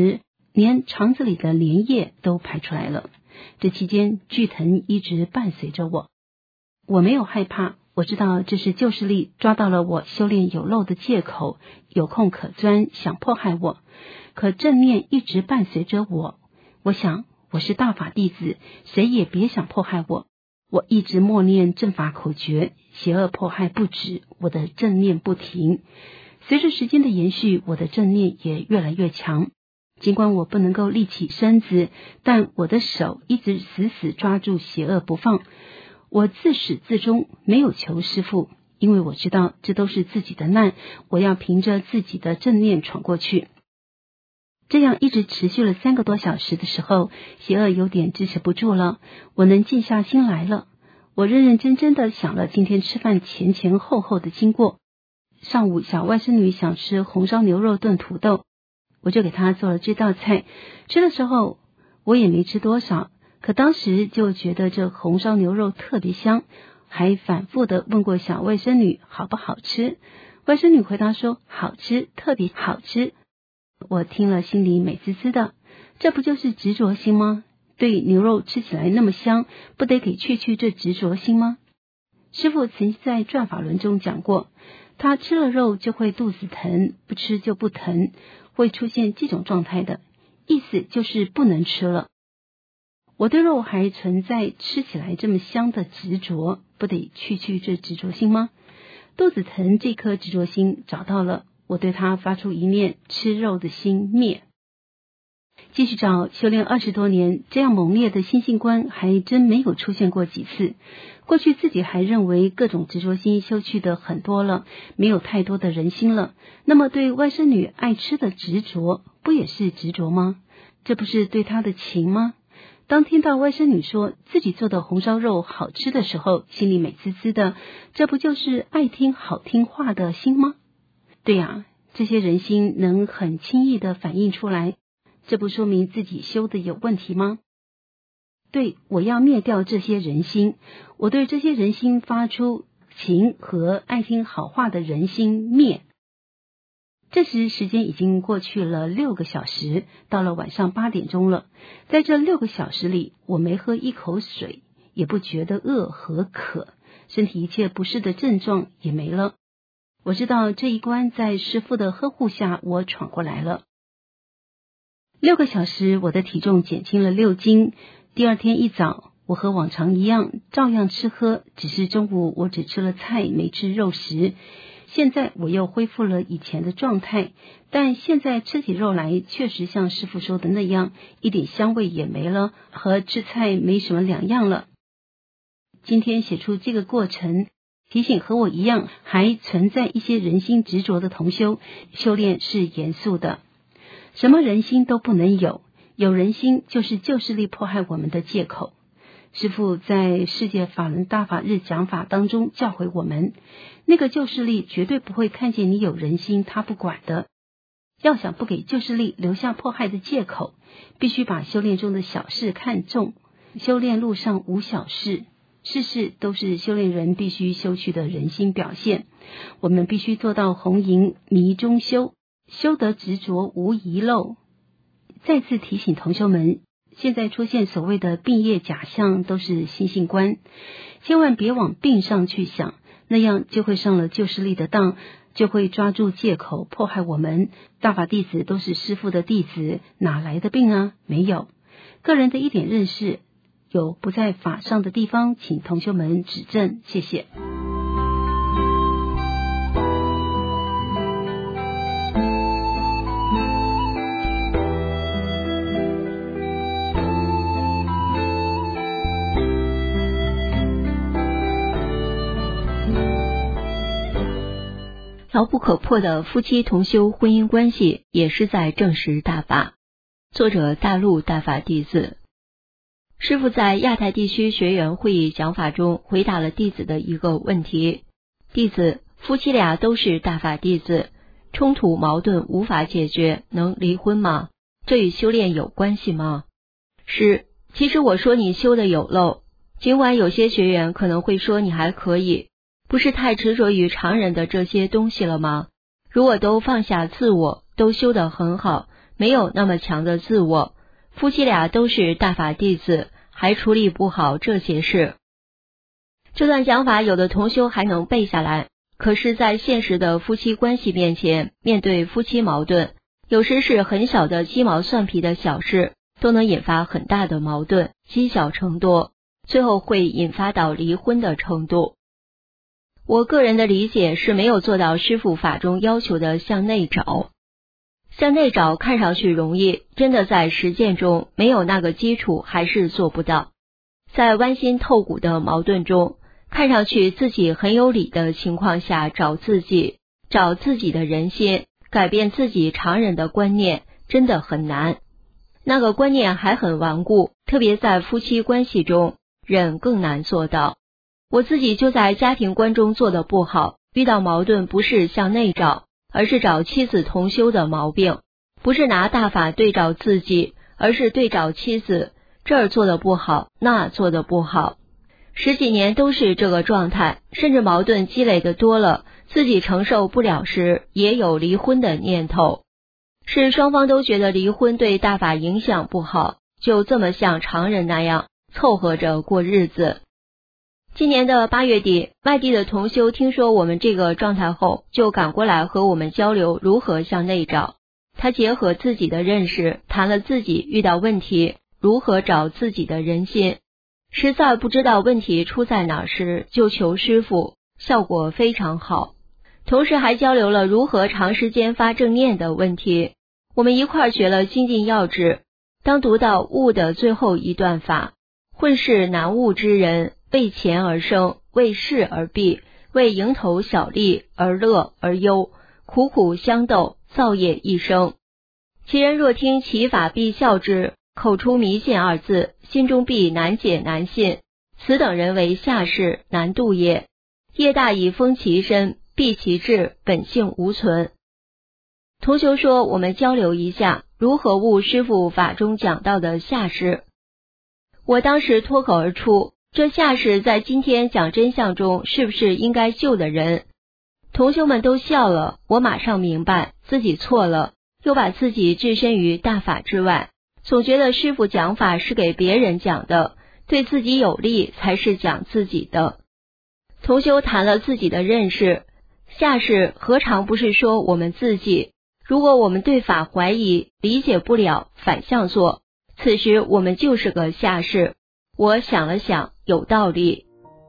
连肠子里的粘液都排出来了。这期间剧疼一直伴随着我，我没有害怕，我知道这是旧势力抓到了我修炼有漏的借口，有空可钻，想迫害我。可正念一直伴随着我，我想我是大法弟子，谁也别想迫害我。我一直默念正法口诀，邪恶迫害不止，我的正念不停。随着时间的延续，我的正念也越来越强。尽管我不能够立起身子，但我的手一直死死抓住邪恶不放。我自始至终没有求师父，因为我知道这都是自己的难，我要凭着自己的正念闯过去。这样一直持续了3个多小时的时候，邪恶有点支持不住了，我能静下心来了。我认认真真的想了今天吃饭前后的经过。上午小外甥女想吃红烧牛肉炖土豆，我就给她做了这道菜。吃的时候我也没吃多少，可当时就觉得这红烧牛肉特别香，还反复的问过小外甥女好不好吃。外甥女回答说好吃，特别好吃。我听了心里美滋滋的，这不就是执着心吗？对牛肉吃起来那么香，不得给去这执着心吗？师父曾经在转法轮中讲过，他吃了肉就会肚子疼，不吃就不疼，会出现这种状态的，意思就是不能吃了。我对肉还存在吃起来这么香的执着，不得去这执着心吗？肚子疼这颗执着心找到了，我对他发出一念吃肉的心灭。继续找，修炼20多年，这样猛烈的心性观还真没有出现过几次。过去自己还认为各种执着心修去的很多了，没有太多的人心了。那么对外甥女爱吃的执着，不也是执着吗？这不是对她的情吗？当听到外甥女说自己做的红烧肉好吃的时候，心里美滋滋的，这不就是爱听好听话的心吗？对呀，这些人心能很轻易的反映出来，这不说明自己修的有问题吗？对，我要灭掉这些人心，我对这些人心发出情和爱听好话的人心灭。这时时间已经过去了6个小时，到了晚上8点钟了。在这6个小时里，我没喝一口水，也不觉得饿和渴，身体一切不适的症状也没了。我知道这一关在师父的呵护下我闯过来了。6个小时，我的体重减轻了6斤。第二天一早，我和往常一样，照样吃喝，只是中午我只吃了菜，没吃肉食。现在我又恢复了以前的状态，但现在吃起肉来，确实像师父说的那样，一点香味也没了，和吃菜没什么两样了。今天写出这个过程，提醒和我一样还存在一些人心执着的同修，修炼是严肃的。什么人心都不能有，有人心就是旧势力迫害我们的借口。师父在世界法轮大法日讲法当中教诲我们，那个旧势力绝对不会看见你有人心，他不管的。要想不给旧势力留下迫害的借口，必须把修炼中的小事看重。修炼路上无小事，事事都是修炼人必须修去的人心表现。我们必须做到红营迷中修，修得执着无遗漏。再次提醒同修们，现在出现所谓的病业假象都是心性观，千万别往病上去想，那样就会上了旧势力的当，就会抓住借口迫害我们。大法弟子都是师父的弟子，哪来的病啊？没有。个人的一点认识，有不在法上的地方，请同修们指正，谢谢。 牢不可破的夫妻同修婚姻关系也是在证实大法。作者大陆大法弟子。师父在亚太地区学员会议讲法中回答了弟子的一个问题：弟子，夫妻俩都是大法弟子，冲突矛盾无法解决，能离婚吗？这与修炼有关系吗？是，其实我说你修的有漏，尽管有些学员可能会说你还可以，不是太执着于常人的这些东西了吗？如果都放下自我，都修得很好， 没有那么强的自我，夫妻俩都是大法弟子，还处理不好这些事。这段讲法有的同修还能背下来，可是在现实的夫妻关系面前，面对夫妻矛盾，有时是很小的鸡毛蒜皮的小事，都能引发很大的矛盾，积小成多，最后会引发到离婚的程度。我个人的理解是没有做到师父法中要求的向内找。向内找看上去容易，真的在实践中没有那个基础还是做不到。在剜心透骨的矛盾中，看上去自己很有理的情况下找自己的人心，改变自己常人的观念，真的很难。那个观念还很顽固，特别在夫妻关系中，人更难做到。我自己就在家庭观中做得不好，遇到矛盾不是向内找，而是找妻子同修的毛病，不是拿大法对照自己，而是对照妻子，这儿做得不好，那做得不好。10几年都是这个状态，甚至矛盾积累的多了，自己承受不了时，也有离婚的念头。是双方都觉得离婚对大法影响不好，就这么像常人那样凑合着过日子。今年的8月底，外地的同修听说我们这个状态后，就赶过来和我们交流如何向内找。他结合自己的认识，谈了自己遇到问题，如何找自己的人心。实在不知道问题出在哪时，就求师父，效果非常好。同时还交流了如何长时间发正念的问题。我们一块学了精进要旨。当读到悟的最后一段法，混世难悟之人，为钱而生，为势而避，为蝇头小利而乐而忧，苦苦相斗，造业一生。其人若听其法必笑之，口出迷信二字，心中必难解难信。此等人为下士，难度也。业大以封其身，蔽其志，本性无存。同修说，我们交流一下如何悟师父法中讲到的下士。我当时脱口而出，这下士在今天讲真相中是不是应该救的人？同修们都笑了，我马上明白自己错了，又把自己置身于大法之外，总觉得师父讲法是给别人讲的，对自己有利才是讲自己的。同修谈了自己的认识，下士何尝不是说我们自己？如果我们对法怀疑，理解不了，反向做，此时我们就是个下士。我想了想，有道理。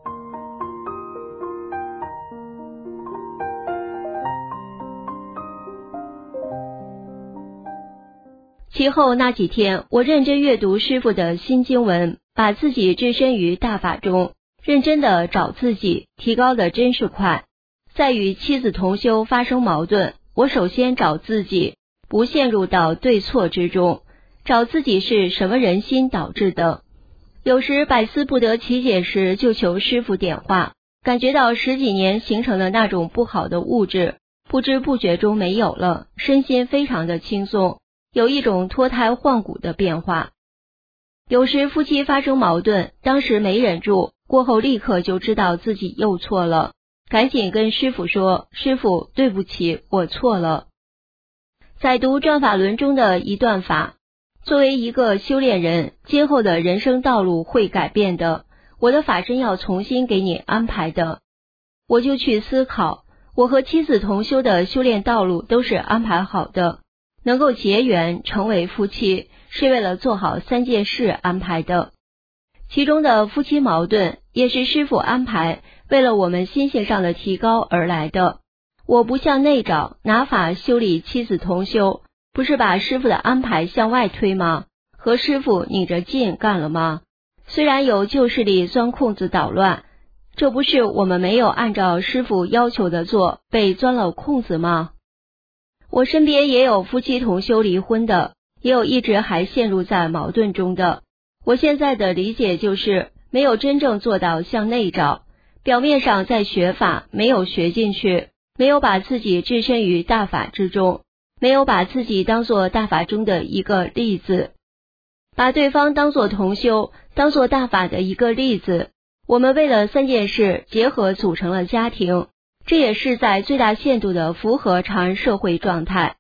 其后那几天，我认真阅读师父的新经文，把自己置身于大法中，认真的找自己，提高的真是快。在与妻子同修发生矛盾，我首先找自己，不陷入到对错之中，找自己是什么人心导致的。有时百思不得其解时，就求师父点化，感觉到10几年形成的那种不好的物质，不知不觉中没有了，身心非常的轻松，有一种脱胎换骨的变化。有时夫妻发生矛盾，当时没忍住，过后立刻就知道自己又错了，赶紧跟师父说，师父对不起，我错了。在读转法轮中的一段法，作为一个修炼人，今后的人生道路会改变的，我的法身要重新给你安排的。我就去思考，我和妻子同修的修炼道路都是安排好的，能够结缘成为夫妻，是为了做好3件事安排的。其中的夫妻矛盾也是师父安排，为了我们心性上的提高而来的。我不向内找，拿法修理妻子同修，不是把师父的安排向外推吗？和师父拧着劲干了吗？虽然有旧势力钻空子捣乱，这不是我们没有按照师父要求的做，被钻了空子吗？我身边也有夫妻同修离婚的，也有一直还陷入在矛盾中的。我现在的理解就是，没有真正做到向内找，表面上在学法，没有学进去，没有把自己置身于大法之中，没有把自己当作大法中的一个例子，把对方当作同修，当作大法的一个例子。我们为了3件事结合组成了家庭，这也是在最大限度的符合常人社会状态。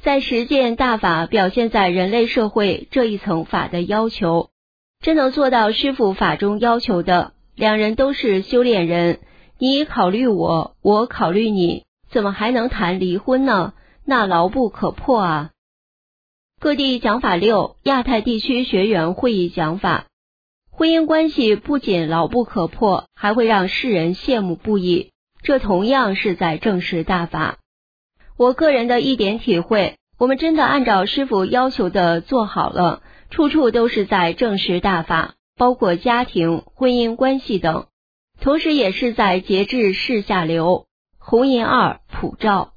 在实践大法表现在人类社会这一层法的要求，真能做到师父法中要求的，两人都是修炼人，你考虑我，我考虑你，怎么还能谈离婚呢？那牢不可破啊！各地讲法6，亚太地区学员会议讲法，婚姻关系不仅牢不可破，还会让世人羡慕不已，这同样是在证实大法。我个人的一点体会，我们真的按照师父要求的做好了，处处都是在证实大法，包括家庭、婚姻关系等，同时也是在节制世下流。红银2普照。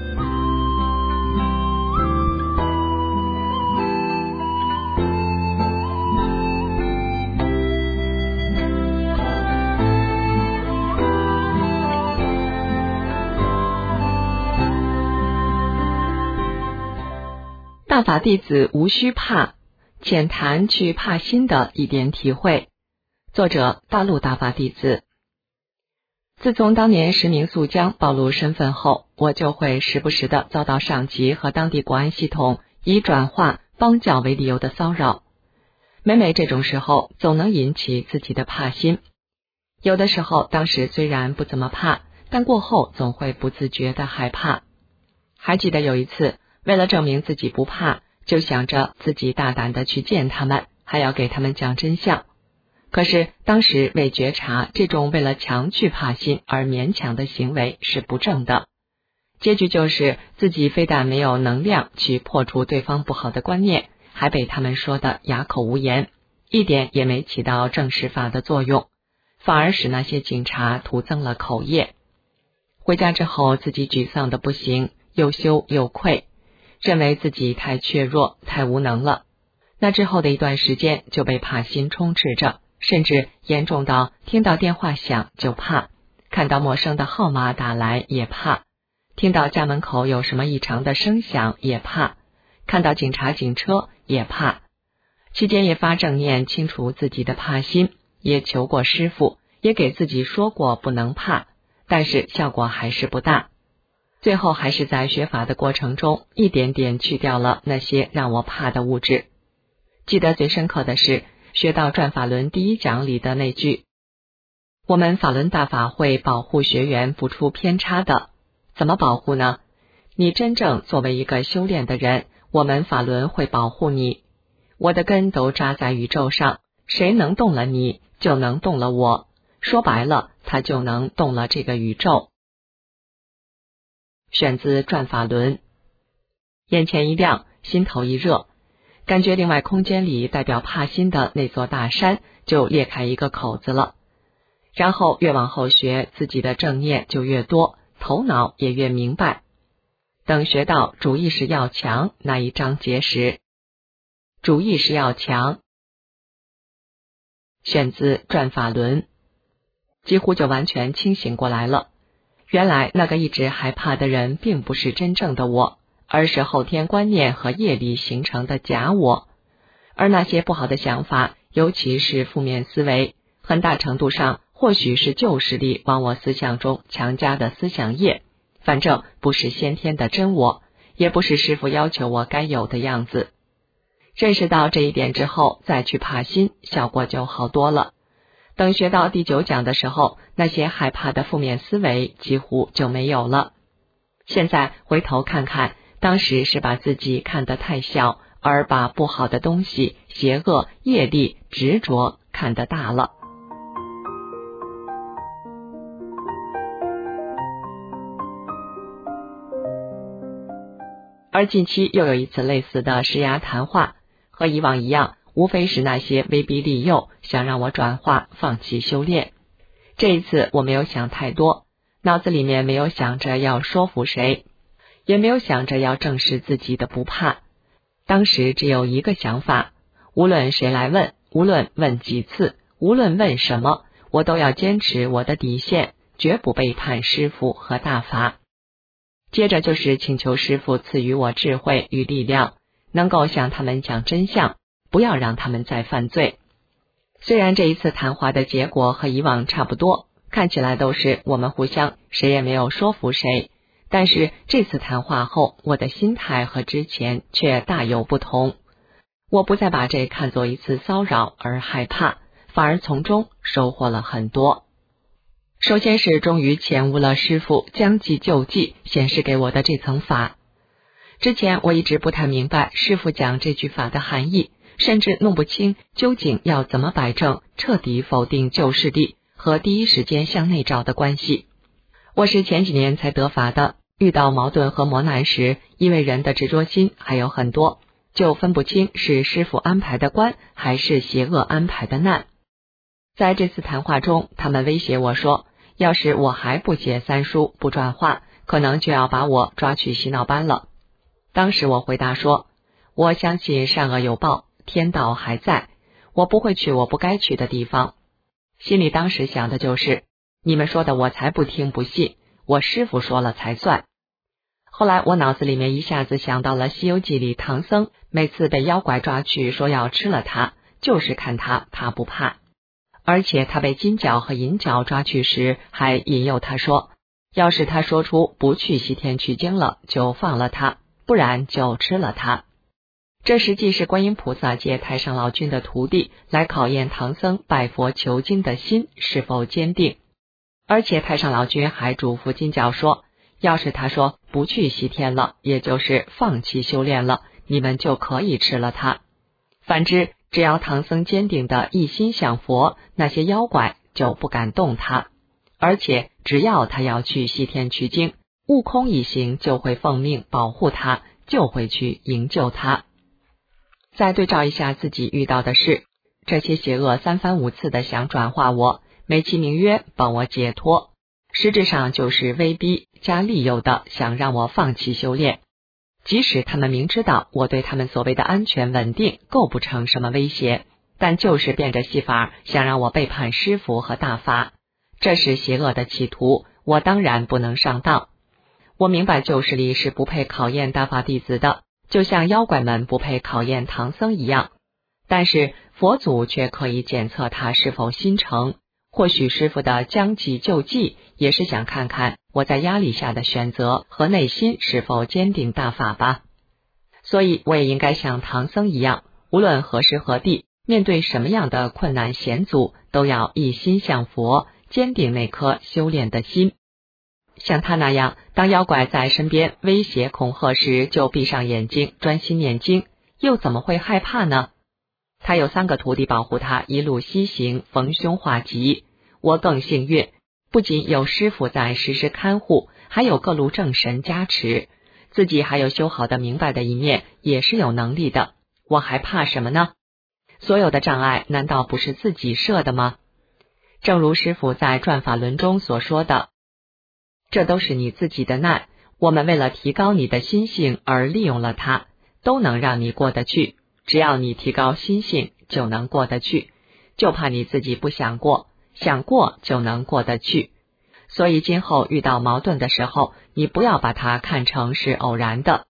大法弟子无需怕，浅谈去怕心的一点体会。作者大陆大法弟子。自从当年实名诉江暴露身份后，我就会时不时的遭到上级和当地国安系统以转化、帮教为理由的骚扰。每这种时候，总能引起自己的怕心。有的时候，当时虽然不怎么怕，但过后总会不自觉的害怕。还记得有一次，为了证明自己不怕，就想着自己大胆的去见他们，还要给他们讲真相。可是当时未觉察这种为了强去怕心而勉强的行为是不正的，结局就是自己非但没有能量去破除对方不好的观念，还被他们说得哑口无言，一点也没起到正实法的作用，反而使那些警察徒增了口业。回家之后，自己沮丧的不行，又羞又愧，认为自己太怯弱、太无能了。那之后的一段时间就被怕心充斥着，甚至严重到听到电话响就怕，看到陌生的号码打来也怕，听到家门口有什么异常的声响也怕，看到警察警车也怕。期间也发正念清除自己的怕心，也求过师父，也给自己说过不能怕，但是效果还是不大。最后还是在学法的过程中，一点点去掉了那些让我怕的物质。记得最深刻的是学到转法轮第1讲里的那句：我们法轮大法会保护学员不出偏差的。怎么保护呢？你真正作为一个修炼的人，我们法轮会保护你。我的根都扎在宇宙上，谁能动了你，就能动了我。说白了，他就能动了这个宇宙。选自转法轮。眼前一亮，心头一热，感觉另外空间里代表怕心的那座大山就裂开一个口子了。然后越往后学，自己的正念就越多，头脑也越明白。等学到主意识要强那一章节时，主意识要强，选自转法轮，几乎就完全清醒过来了。原来那个一直害怕的人并不是真正的我，而是后天观念和业力形成的假我。而那些不好的想法，尤其是负面思维，很大程度上或许是旧势力往我思想中强加的思想业，反正不是先天的真我，也不是师父要求我该有的样子。认识到这一点之后，再去怕心，效果就好多了。等学到第9讲的时候，那些害怕的负面思维几乎就没有了。现在回头看看，当时是把自己看得太小，而把不好的东西、邪恶、业力、执着看得大了。而近期又有一次类似的施压谈话，和以往一样，无非是那些威逼利诱，想让我转化放弃修炼。这一次我没有想太多，脑子里面没有想着要说服谁，也没有想着要证实自己的不怕。当时只有一个想法，无论谁来问，无论问几次，无论问什么，我都要坚持我的底线，绝不背叛师父和大法。接着就是请求师父赐予我智慧与力量，能够向他们讲真相，不要让他们再犯罪。虽然这一次谈话的结果和以往差不多，看起来都是我们互相谁也没有说服谁， 但是这次谈话后，我的心态和之前却大有不同。我不再把这看作一次骚扰而害怕，反而从中收获了很多。首先是终于前悟了师父将计就计显示给我的这层法。之前我一直不太明白师父讲这句法的含义，甚至弄不清究竟要怎么摆正彻底否定旧势力和第一时间向内照的关系。我是前几年才得法的，遇到矛盾和磨难时，因为人的执着心还有很多，就分不清是师父安排的关还是邪恶安排的难。在这次谈话中，他们威胁我说，要是我还不写三书不转化，可能就要把我抓去洗脑班了。当时我回答说，我相信善恶有报，天道还在，我不会去我不该去的地方。心里当时想的就是，你们说的我才不听不信，我师父说了才算。后来我脑子里面一下子想到了《西游记》里唐僧每次被妖怪抓去说要吃了他，就是看他怕不怕。而且他被金角和银角抓去时，还引诱他说，要是他说出不去西天取经了，就放了他，不然就吃了他。这实际是观音菩萨借太上老君的徒弟来考验唐僧拜佛求经的心是否坚定。而且太上老君还嘱咐金角说，要是他说不去西天了，也就是放弃修炼了，你们就可以吃了他。反之，只要唐僧坚定的一心向佛，那些妖怪就不敢动他。而且只要他要去西天取经，悟空一行就会奉命保护他，就会去营救他。再对照一下自己遇到的事，这些邪恶三番五次的想转化我，美其名曰帮我解脱，实质上就是威逼加利诱的想让我放弃修炼。即使他们明知道我对他们所谓的安全稳定构不成什么威胁，但就是变着戏法想让我背叛师父和大法，这是邪恶的企图，我当然不能上当。我明白旧势力是不配考验大法弟子的，就像妖怪们不配考验唐僧一样，但是佛祖却可以检测他是否心诚。或许师父的将计就计也是想看看我在压力下的选择和内心是否坚定大法吧。所以我也应该像唐僧一样，无论何时何地，面对什么样的困难险阻，都要一心向佛，坚定那颗修炼的心。像他那样，当妖怪在身边威胁恐吓时，就闭上眼睛专心念经，又怎么会害怕呢？他有3个徒弟保护他一路西行，逢凶化吉。我更幸运，不仅有师父在时时看护，还有各路正神加持，自己还有修好的明白的一面，也是有能力的。我还怕什么呢？所有的障碍难道不是自己设的吗？正如师父在转法轮中所说的，这都是你自己的难，我们为了提高你的心性而利用了它，都能让你过得去。只要你提高心性，就能过得去，就怕你自己不想过，想过就能过得去。所以今后遇到矛盾的时候，你不要把它看成是偶然的。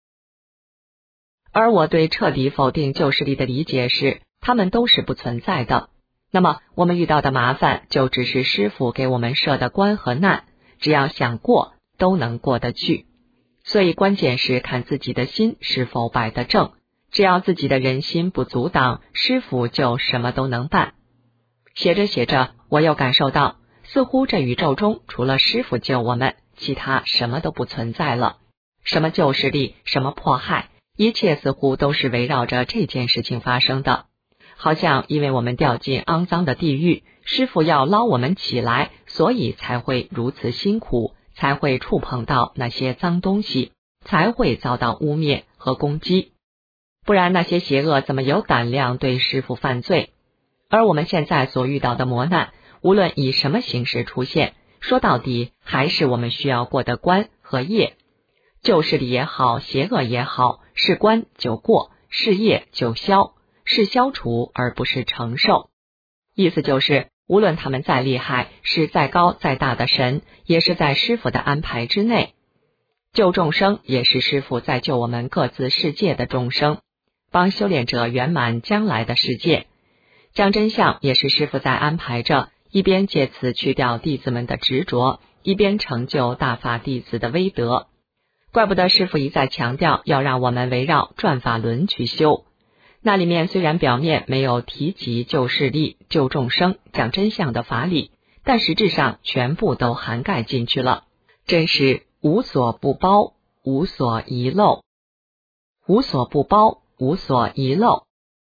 而我对彻底否定旧势力的理解是，他们都是不存在的。那么我们遇到的麻烦就只是师父给我们设的关和难，只要想过都能过得去。所以关键是看自己的心是否摆得正，只要自己的人心不阻挡，师父就什么都能办。写着写着，我又感受到，似乎这宇宙中除了师父救我们，其他什么都不存在了。什么旧势力，什么迫害，一切似乎都是围绕着这件事情发生的。好像因为我们掉进肮脏的地狱，师父要捞我们起来，所以才会如此辛苦，才会触碰到那些脏东西，才会遭到污蔑和攻击。不然那些邪恶怎么有胆量对师父犯罪？而我们现在所遇到的磨难，无论以什么形式出现，说到底还是我们需要过的关和业。旧势力也好，邪恶也好，是关就过，是业就消，是消除而不是承受。意思就是，无论他们再厉害，是再高再大的神，也是在师父的安排之内。救众生也是师父在救我们各自世界的众生，帮修炼者圆满将来的世界。讲真相也是师父在安排着，一边借此去掉弟子们的执着， 一边成就大法弟子的威德。怪不得师父一再强调要让我们围绕转法轮去修。那里面虽然表面没有提及救世力、救众生、讲真相的法理，但实质上全部都涵盖进去了，真是无所不包，无所遗漏。无所不包，无所遗漏。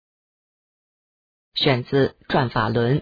选自《转法轮》。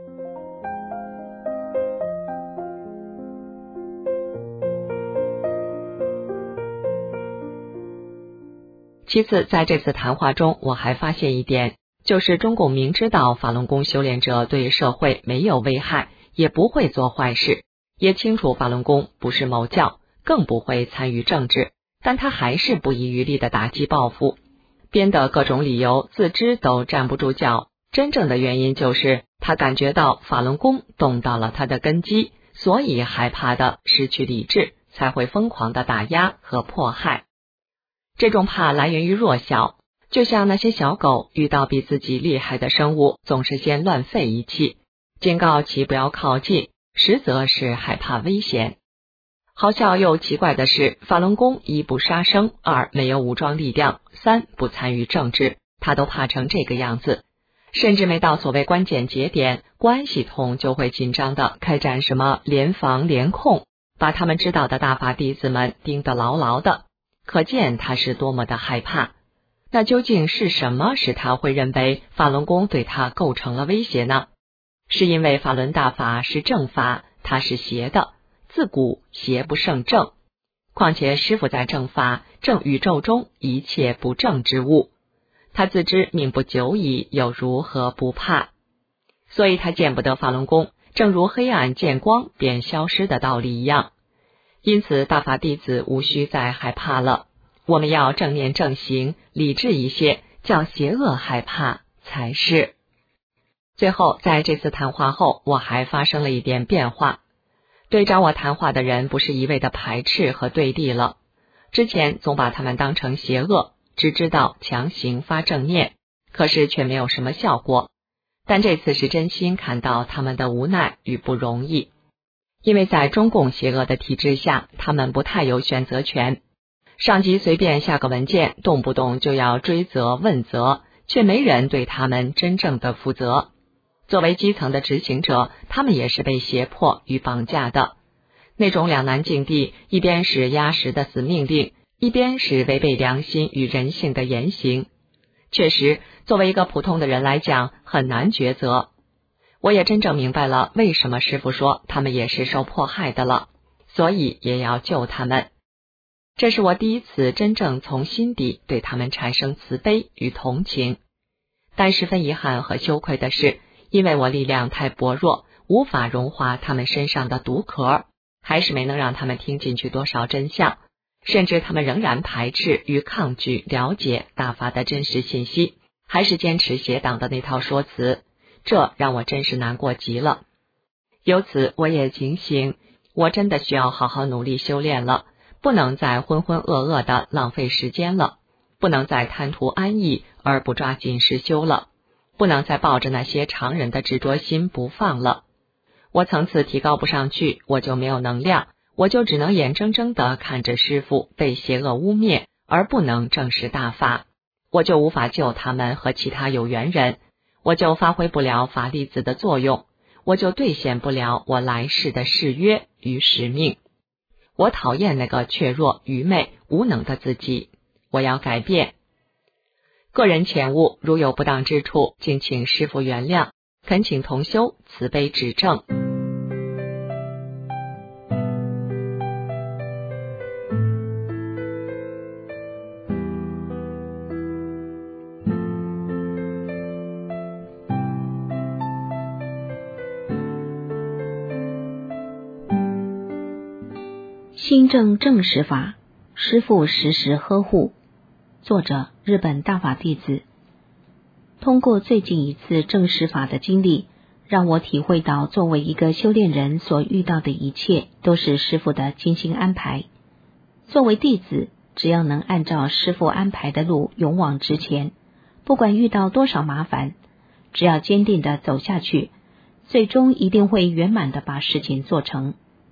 其次，在这次谈话中，我还发现一点，就是中共明知道法轮功修炼者对社会没有危害，也不会做坏事，也清楚法轮功不是某教，更不会参与政治，但他还是不遗余力的打击报复，编的各种理由自知都站不住脚。真正的原因就是他感觉到法轮功动到了他的根基，所以害怕的失去理智，才会疯狂的打压和迫害。这种怕来源于弱小，就像那些小狗遇到比自己厉害的生物，总是先乱吠一气，警告其不要靠近，实则是害怕危险。好笑又奇怪的是，法轮功一不杀生，二没有武装力量，三不参与政治，他都怕成这个样子，甚至没到所谓关键节点，公安系统就会紧张的开展什么联防联控，把他们知道的大法弟子们盯得牢牢的。可见他是多么的害怕。那究竟是什么使他会认为法轮功对他构成了威胁呢？是因为法轮大法是正法，它是邪的，自古邪不胜正。况且师父在正法、正宇宙中一切不正之物，他自知命不久矣，又如何不怕？所以他见不得法轮功，正如黑暗见光便消失的道理一样。因此大法弟子无需再害怕了，我们要正念正行，理智一些，叫邪恶害怕才是。最后，在这次谈话后，我还发生了一点变化，对找我谈话的人不是一味的排斥和对立了。之前总把他们当成邪恶，只知道强行发正念，可是却没有什么效果。但这次是真心看到他们的无奈与不容易。因为在中共邪恶的体制下，他们不太有选择权，上级随便下个文件，动不动就要追责问责，却没人对他们真正的负责。作为基层的执行者，他们也是被胁迫与绑架的。那种两难境地，一边是压实的死命令，一边是违背良心与人性的言行。确实，作为一个普通的人来讲，很难抉择。我也真正明白了为什么师父说他们也是受迫害的了，所以也要救他们。这是我第一次真正从心底对他们产生慈悲与同情。但十分遗憾和羞愧的是，因为我力量太薄弱，无法融化他们身上的毒壳，还是没能让他们听进去多少真相，甚至他们仍然排斥与抗拒了解大法的真实信息，还是坚持邪党的那套说辞。这让我真是难过极了。由此我也警醒，我真的需要好好努力修炼了，不能再浑浑噩噩的浪费时间了，不能再贪图安逸而不抓紧实修了，不能再抱着那些常人的执着心不放了。我层次提高不上去，我就没有能量，我就只能眼睁睁地看着师父被邪恶污蔑，而不能正视大法，我就无法救他们和其他有缘人，我就发挥不了法粒子的作用，我就兑现不了我来世的誓约与使命。我讨厌那个怯弱、愚昧、无能的自己，我要改变。个人前悟，如有不当之处，敬请师父原谅，恳请同修慈悲指正。 心正正实法，师父时时呵护。作者：日本大法弟子。通过最近一次正实法的经历，让我体会到作为一个修炼人所遇到的一切都是师父的精心安排。作为弟子，只要能按照师父安排的路勇往直前，不管遇到多少麻烦，只要坚定地走下去，最终一定会圆满地把事情做成。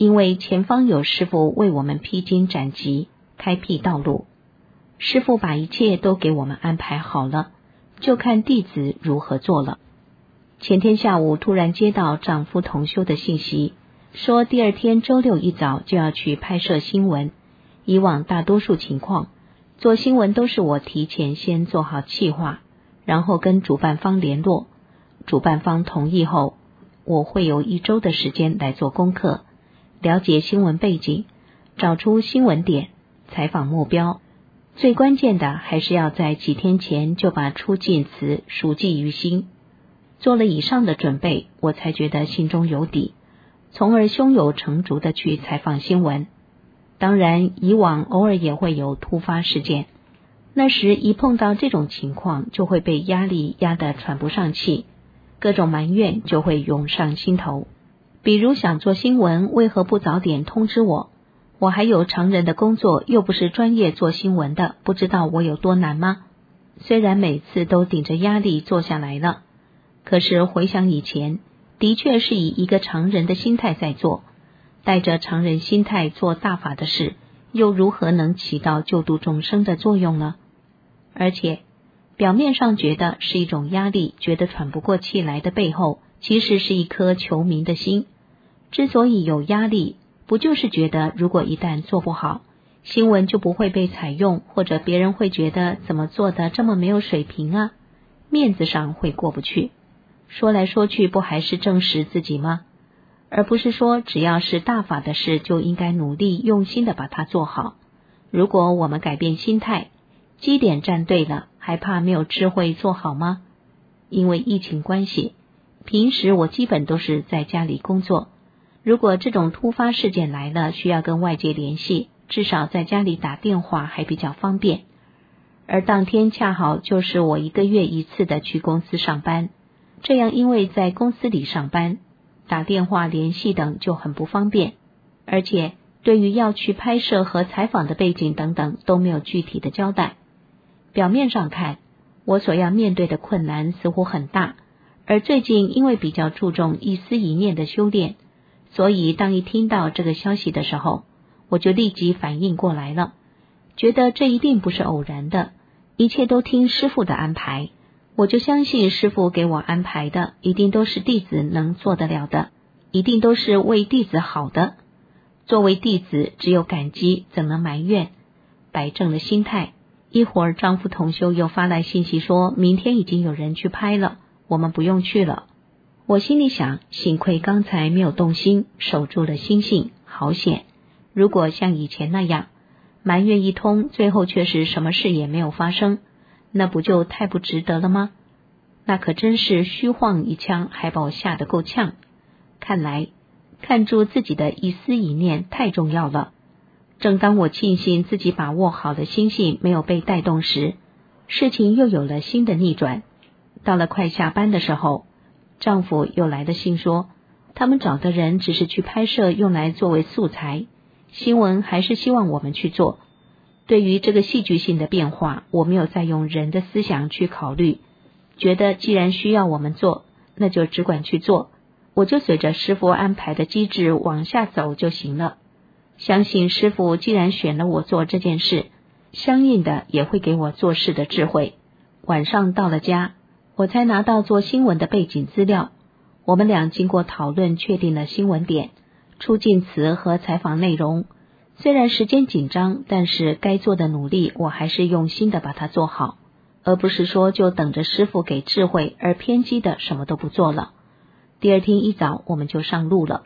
因为前方有师父为我们披荆斩棘，开辟道路。师父把一切都给我们安排好了，就看弟子如何做了。前天下午突然接到丈夫同修的信息，说第二天周六一早就要去拍摄新闻。以往大多数情况，做新闻都是我提前先做好企划，然后跟主办方联络，主办方同意后，我会有1周的时间来做功课，了解新闻背景，找出新闻点，采访目标。最关键的还是要在几天前就把出境词熟记于心。做了以上的准备，我才觉得心中有底，从而胸有成竹的去采访新闻。当然，以往偶尔也会有突发事件，那时一碰到这种情况，就会被压力压得喘不上气，各种埋怨就会涌上心头。比如想做新闻，为何不早点通知我？我还有常人的工作，又不是专业做新闻的，不知道我有多难吗？虽然每次都顶着压力做下来了，可是回想以前，的确是以一个常人的心态在做，带着常人心态做大法的事，又如何能起到救度众生的作用呢？而且表面上觉得是一种压力，觉得喘不过气来的背后，其实是一颗求名的心。之所以有压力，不就是觉得如果一旦做不好，新闻就不会被采用，或者别人会觉得怎么做的这么没有水平啊，面子上会过不去。说来说去，不还是证实自己吗？而不是说只要是大法的事就应该努力用心的把它做好。如果我们改变心态，基点站对了，还怕没有智慧做好吗？因为疫情关系，平时我基本都是在家里工作，如果这种突发事件来了，需要跟外界联系，至少在家里打电话还比较方便。而当天恰好就是我1个月1次的去公司上班，这样因为在公司里上班，打电话联系等就很不方便，而且对于要去拍摄和采访的背景等等都没有具体的交代。表面上看，我所要面对的困难似乎很大，而最近因为比较注重一思一念的修炼，所以当一听到这个消息的时候，我就立即反应过来了，觉得这一定不是偶然的，一切都听师父的安排，我就相信师父给我安排的一定都是弟子能做得了的，一定都是为弟子好的。作为弟子，只有感激，怎能埋怨？摆正了心态，一会儿丈夫同修又发来信息说，明天已经有人去拍了，我们不用去了。我心里想，幸亏刚才没有动心，守住了心性，好险。如果像以前那样埋怨一通，最后却是什么事也没有发生，那不就太不值得了吗？那可真是虚晃一枪，还把我吓得够呛。看来看住自己的一思一念太重要了。正当我庆幸自己把握好的心性没有被带动时，事情又有了新的逆转。到了快下班的时候，丈夫又来的信说，他们找的人只是去拍摄用来作为素材，新闻还是希望我们去做。对于这个戏剧性的变化，我没有再用人的思想去考虑，觉得既然需要我们做，那就只管去做，我就随着师父安排的机制往下走就行了。相信师父既然选了我做这件事，相应的也会给我做事的智慧。晚上到了家，我才拿到做新闻的背景资料，我们俩经过讨论确定了新闻点、出境词和采访内容。虽然时间紧张，但是该做的努力我还是用心的把它做好，而不是说就等着师父给智慧而偏激的什么都不做了。第二天一早我们就上路了。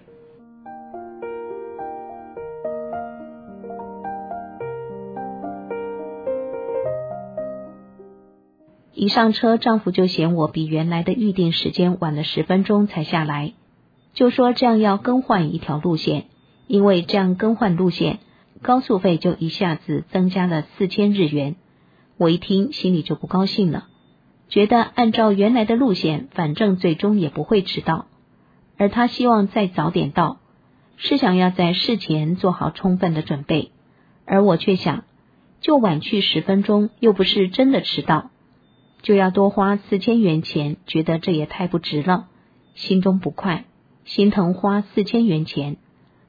一上车，丈夫就嫌我比原来的预定时间晚了10分钟才下来，就说这样要更换一条路线，因为这样更换路线，高速费就一下子增加了4000日元。我一听心里就不高兴了，觉得按照原来的路线，反正最终也不会迟到，而他希望再早点到，是想要在事前做好充分的准备，而我却想，就晚去10分钟，又不是真的迟到，就要多花4000元钱，觉得这也太不值了，心中不快，心疼花4000元钱。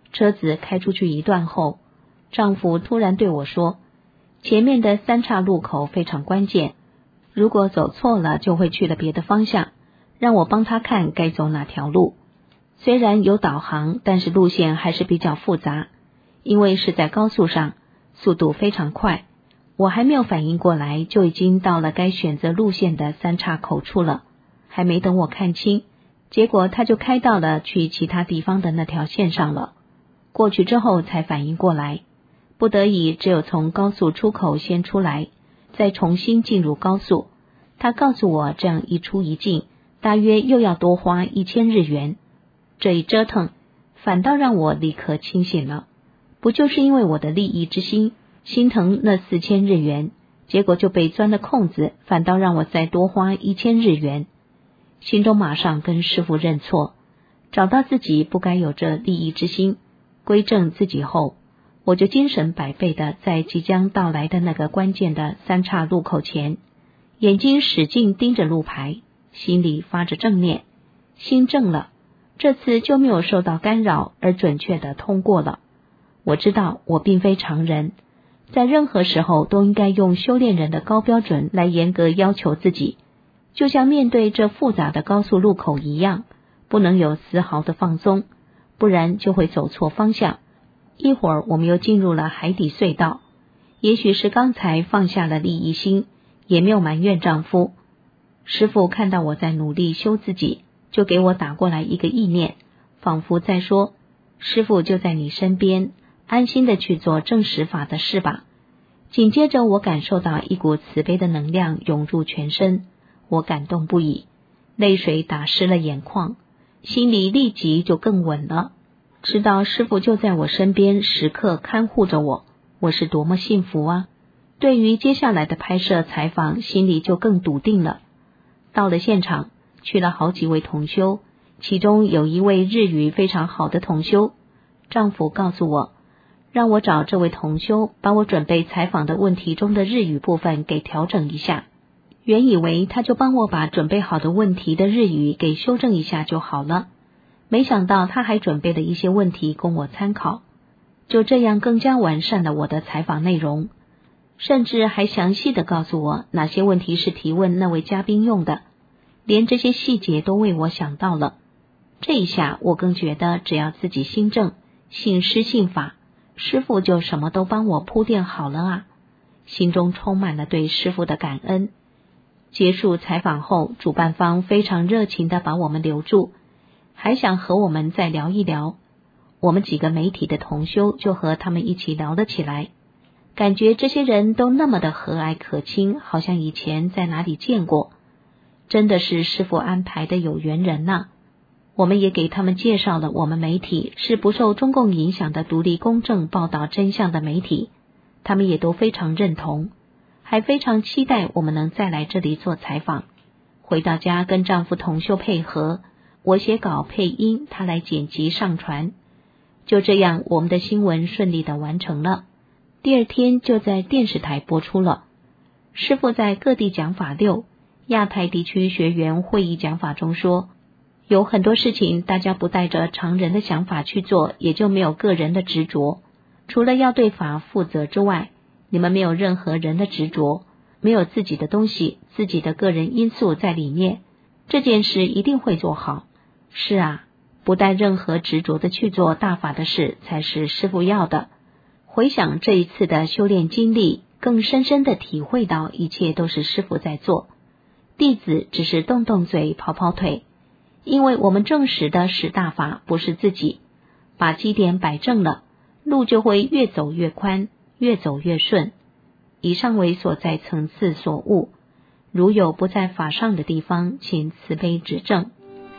车子开出去一段后，丈夫突然对我说，前面的三岔路口非常关键，如果走错了就会去了别的方向，让我帮他看该走哪条路。虽然有导航，但是路线还是比较复杂，因为是在高速上，速度非常快，我还没有反应过来，就已经到了该选择路线的三岔口处了。还没等我看清，结果他就开到了去其他地方的那条线上了。过去之后才反应过来，不得已只有从高速出口先出来，再重新进入高速。他告诉我，这样一出一进，大约又要多花1000日元。这一折腾，反倒让我立刻清醒了。不就是因为我的利益之心，心疼那4000日元，结果就被钻了空子，反倒让我再多花1000日元。心中马上跟师父认错，找到自己不该有这利益之心，归正自己后，我就精神百倍的在即将到来的那个关键的三岔路口前，眼睛使劲盯着路牌，心里发着正念，心正了，这次就没有受到干扰，而准确的通过了。我知道我并非常人，在任何时候都应该用修炼人的高标准来严格要求自己，就像面对这复杂的高速路口一样，不能有丝毫的放松，不然就会走错方向。一会儿我们又进入了海底隧道，也许是刚才放下了利益心，也没有埋怨丈夫。师父看到我在努力修自己，就给我打过来一个意念，仿佛在说，师父就在你身边，安心的去做正实法的事吧。紧接着我感受到一股慈悲的能量涌入全身，我感动不已，泪水打湿了眼眶，心里立即就更稳了，知道师父就在我身边，时刻看护着我，我是多么幸福啊！对于接下来的拍摄采访，心里就更笃定了。到了现场，去了好几位同修，其中有一位日语非常好的同修，丈夫告诉我，让我找这位同修，把我准备采访的问题中的日语部分给调整一下。原以为他就帮我把准备好的问题的日语给修正一下就好了，没想到他还准备了一些问题供我参考，就这样更加完善了我的采访内容，甚至还详细的告诉我哪些问题是提问那位嘉宾用的，连这些细节都为我想到了。这一下我更觉得只要自己心正，信师信法，师父就什么都帮我铺垫好了啊，心中充满了对师父的感恩。结束采访后，主办方非常热情的把我们留住，还想和我们再聊一聊。我们几个媒体的同修就和他们一起聊了起来，感觉这些人都那么的和蔼可亲，好像以前在哪里见过，真的是师父安排的有缘人呐。我们也给他们介绍了我们媒体是不受中共影响的独立公正报道真相的媒体，他们也都非常认同，还非常期待我们能再来这里做采访。回到家跟丈夫同修配合，我写稿配音，他来剪辑上传。就这样，我们的新闻顺利的完成了，第二天就在电视台播出了。师父在各地讲法6亚太地区学员会议讲法中说，有很多事情大家不带着常人的想法去做，也就没有个人的执着。除了要对法负责之外，你们没有任何人的执着，没有自己的东西，自己的个人因素在里面，这件事一定会做好。是啊，不带任何执着的去做大法的事，才是师父要的。回想这一次的修炼经历，更深深的体会到一切都是师父在做，弟子只是动动嘴跑跑腿，因为我们证实的是大法，不是自己。把基点摆正了，路就会越走越宽，越走越顺。以上为所在层次所悟，如有不在法上的地方，请慈悲指正。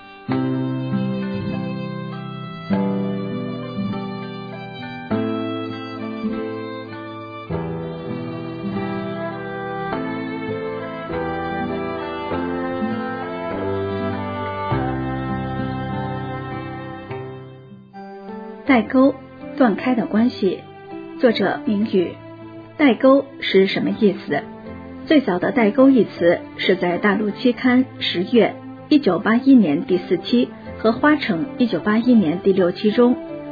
代沟，断开的关系。作者明宇。代沟是什么意思？最早的代沟一词是在大陆期刊10月1981年第4期和花城1981年第6期中，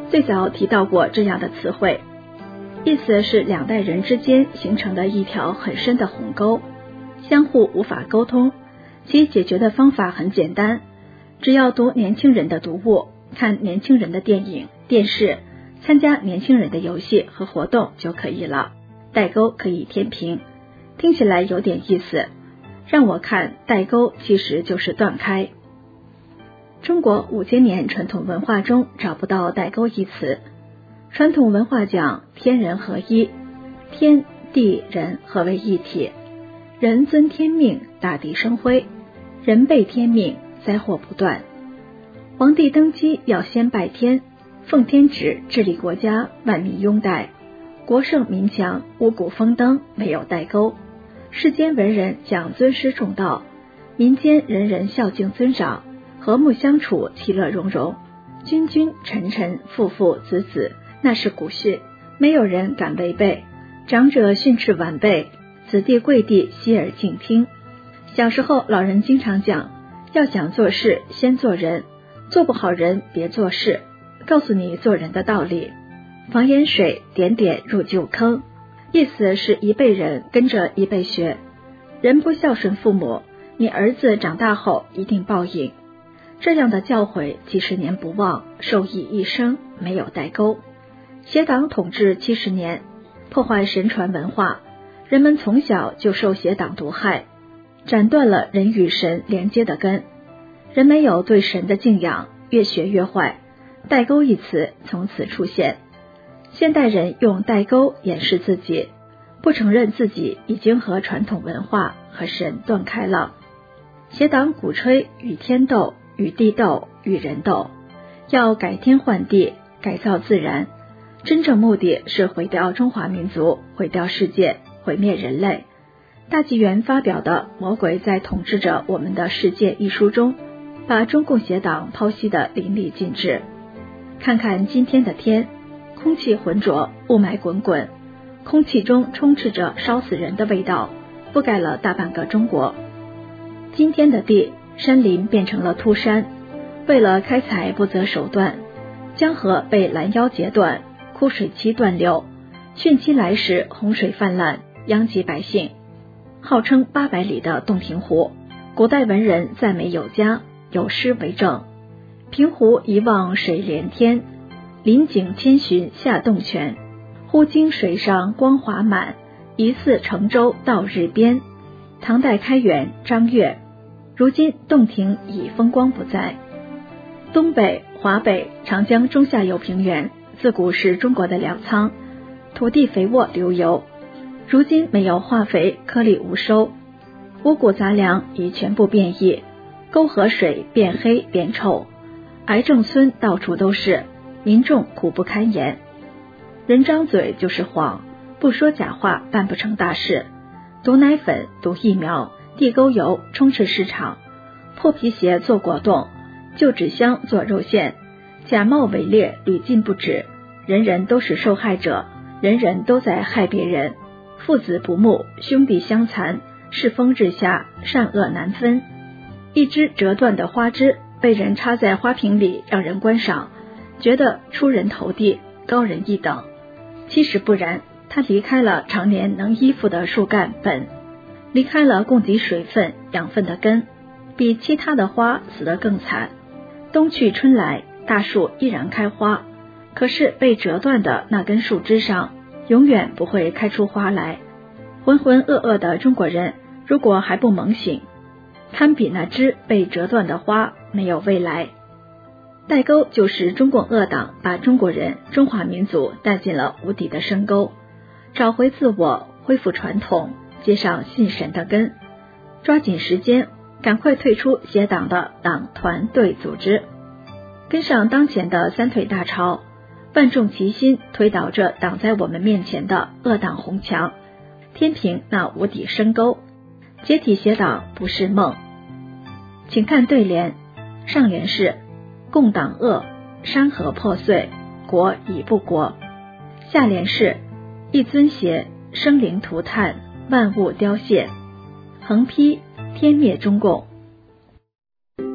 最早提到过这样的词汇，意思是两代人之间形成了一条很深的鸿沟，相互无法沟通。其解决的方法很简单，只要读年轻人的读物，看年轻人的电影、电视，参加年轻人的游戏和活动就可以了。代沟可以填平，听起来有点意思，让我看代沟其实就是断开。中国5000年传统文化中找不到代沟一词。传统文化讲天人合一，天地人合为一体，人遵天命，大地生辉，人背天命，灾祸不断。皇帝登基要先拜天，奉天旨治理国家，万民拥戴，国盛民强，五谷丰登，没有代沟。世间文人讲尊师重道，民间人人孝敬尊长，和睦相处，其乐融融，君君臣臣，父父子子，那是古训，没有人敢违背。长者训斥晚辈，子弟跪地息耳静听。小时候老人经常讲，要想做事先做人，做不好人别做事，告诉你做人的道理。防盐水，点点入旧坑，意思是一辈人跟着一辈学，人不孝顺父母，你儿子长大后一定报应。这样的教诲几十年不忘，受益一生，没有代沟。邪党统治70年，破坏神传文化，人们从小就受邪党毒害，斩断了人与神连接的根，人没有对神的敬仰，越学越坏，代沟一词从此出现。现代人用代沟掩饰自己，不承认自己已经和传统文化和神断开了。邪党鼓吹与天斗，与地斗，与人斗，要改天换地，改造自然，真正目的是毁掉中华民族，毁掉世界，毁灭人类。大纪元发表的《魔鬼在统治着我们的世界》一书中，把中共邪党剖析得淋漓尽致。看看今天的天，空气浑浊，雾霾滚滚，空气中充斥着烧死人的味道，覆盖了大半个中国。今天的地，山林变成了秃山，为了开采不择手段，江河被拦腰截断，枯水期断流，汛期来时洪水泛滥，殃及百姓。号称800里的洞庭湖，古代文人赞美有加，有诗为证：平湖一望水连天，林景千寻下洞泉，忽经水上光华满，疑似乘舟到日边。唐代开元张悦。如今洞庭已风光不再。东北、华北、长江中下游平原自古是中国的粮仓，土地肥沃流油，如今没有化肥，颗粒无收，五谷杂粮已全部变异，沟河水变黑变臭，癌症村到处都是，民众苦不堪言。人张嘴就是谎，不说假话办不成大事。毒奶粉、毒疫苗、地沟油充斥市场，破皮鞋做果冻，旧纸箱做肉馅，假冒伪劣屡禁不止，人人都是受害者，人人都在害别人，父子不睦，兄弟相残，世风日下，善恶难分。一枝折断的花枝被人插在花瓶里让人观赏，觉得出人头地，高人一等。其实不然，它离开了常年能依附的树干本，离开了供给水分养分的根，比其他的花死得更惨。冬去春来，大树依然开花，可是被折断的那根树枝上永远不会开出花来。浑浑噩噩的中国人如果还不猛醒，堪比那枝被折断的花，没有未来。代沟就是中共恶党把中国人、中华民族带进了无底的深沟，找回自我，恢复传统，接上信神的根，抓紧时间，赶快退出邪党的党团队组织，跟上当前的三退大潮，万众齐心推倒这挡在我们面前的恶党红墙，填平那无底深沟，解体邪党不是梦。请看对联，上联是共党恶，山河破碎，国已不国。下联是一尊邪，生灵涂炭，万物凋谢。横批天灭中共。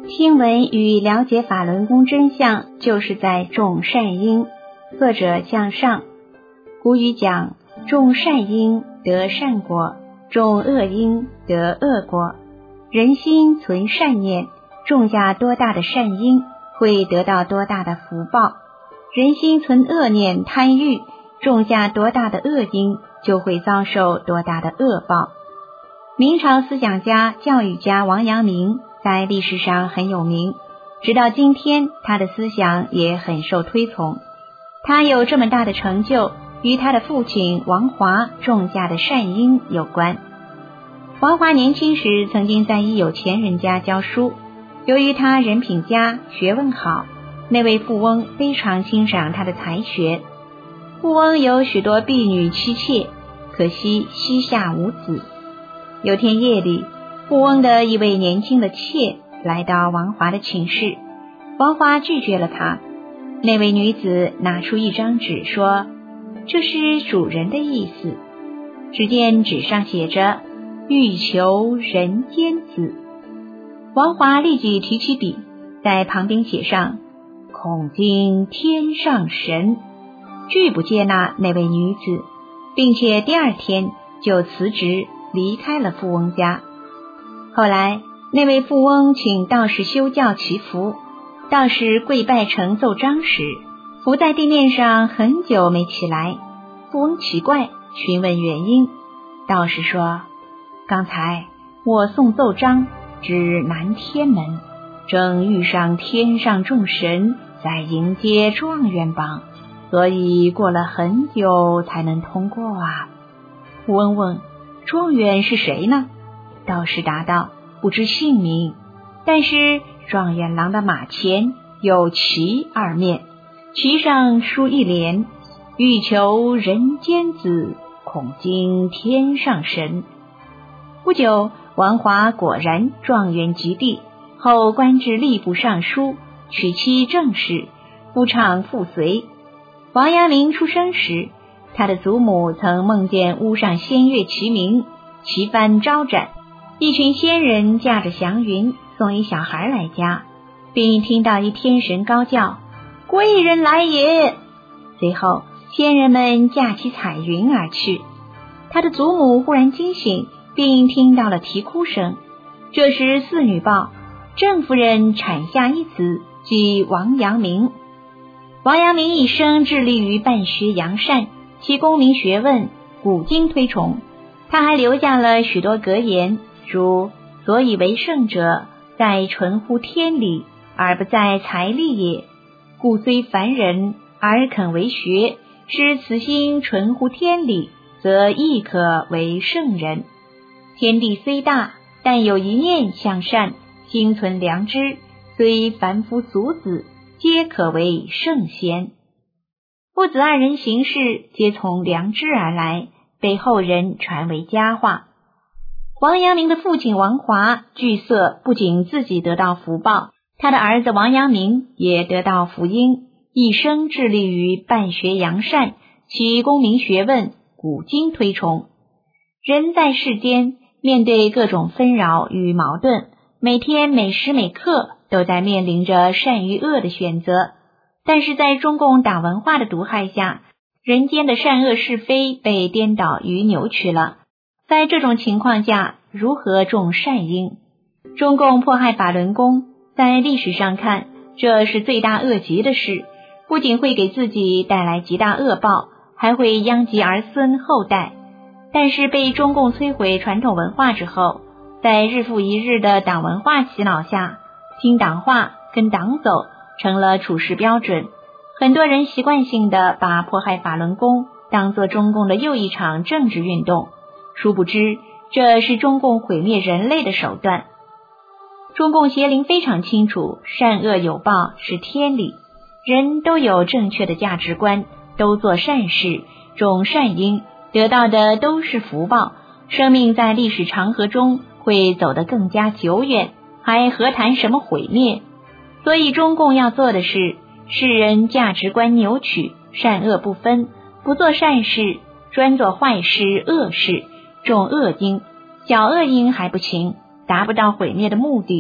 听闻与了解法轮功真相，就是在种善因。作者向上。古语讲，种善因得善果，种恶因得恶果。人心存善念，种下多大的善因，会得到多大的福报；人心存恶念贪欲，种下多大的恶因，就会遭受多大的恶报。明朝思想家、教育家王阳明在历史上很有名，直到今天他的思想也很受推崇。他有这么大的成就，与他的父亲王华种下的善因有关。王华年轻时曾经在一有钱人家教书，由于他人品佳，学问好，那位富翁非常欣赏他的才学。富翁有许多婢女妻妾，可惜膝下无子。有天夜里，富翁的一位年轻的妾来到王华的寝室，王华拒绝了他。那位女子拿出一张纸说，这是主人的意思。只见纸上写着，欲求人间子。王华立即提起笔，在旁边写上，恐惊天上神，拒不接纳那位女子，并且第二天就辞职离开了富翁家。后来那位富翁请道士修教祈福，道士跪拜成奏章时，伏在地面上很久没起来。富翁奇怪，询问原因。道士说，刚才我诵奏章至南天门，正遇上天上众神在迎接状元榜，所以过了很久才能通过啊。富翁问，状元是谁呢？道士答道，不知姓名，但是状元郎的马前有旗二面，旗上书一联，欲求人间子，恐惊天上神。不久，王华果然状元及第，后官至吏部尚书，娶妻正室，夫唱妇随。王阳明出生时，他的祖母曾梦见屋上仙乐齐鸣，旗幡招展，一群仙人驾着祥云送一小孩来家，并听到一天神高叫，贵人来也。随后仙人们驾起彩云而去。他的祖母忽然惊醒，并听到了啼哭声。这时四女报，郑夫人产下一子，即王阳明。王阳明一生致力于办学扬善，其功名学问古今推崇。他还留下了许多格言，如所以为圣者，在纯乎天理，而不在财力也。故虽凡人，而肯为学，使此心纯乎天理，则亦可为圣人。天地虽大，但有一念向善，心存良知，虽凡夫俗子，皆可为圣贤。父子二人行事皆从良知而来，被后人传为佳话。王阳明的父亲王华惧色，不仅自己得到福报，他的儿子王阳明也得到福音，一生致力于办学扬善，其功名学问古今推崇。人在世间，面对各种纷扰与矛盾，每天每时每刻都在面临着善与恶的选择。但是在中共党文化的毒害下，人间的善恶是非被颠倒与扭曲了。在这种情况下，如何种善因？中共迫害法轮功，在历史上看，这是罪大恶极的事，不仅会给自己带来极大恶报，还会殃及儿孙后代。但是被中共摧毁传统文化之后，在日复一日的党文化洗脑下，听党话跟党走成了处事标准。很多人习惯性的把迫害法轮功当作中共的又一场政治运动，殊不知这是中共毁灭人类的手段。中共邪灵非常清楚，善恶有报是天理，人都有正确的价值观，都做善事，种善因，得到的都是福报，生命在历史长河中会走得更加久远，还何谈什么毁灭？所以中共要做的是，世人价值观扭曲，善恶不分，不做善事，专做坏事恶事，种恶因，小恶因还不行，达不到毁灭的目的，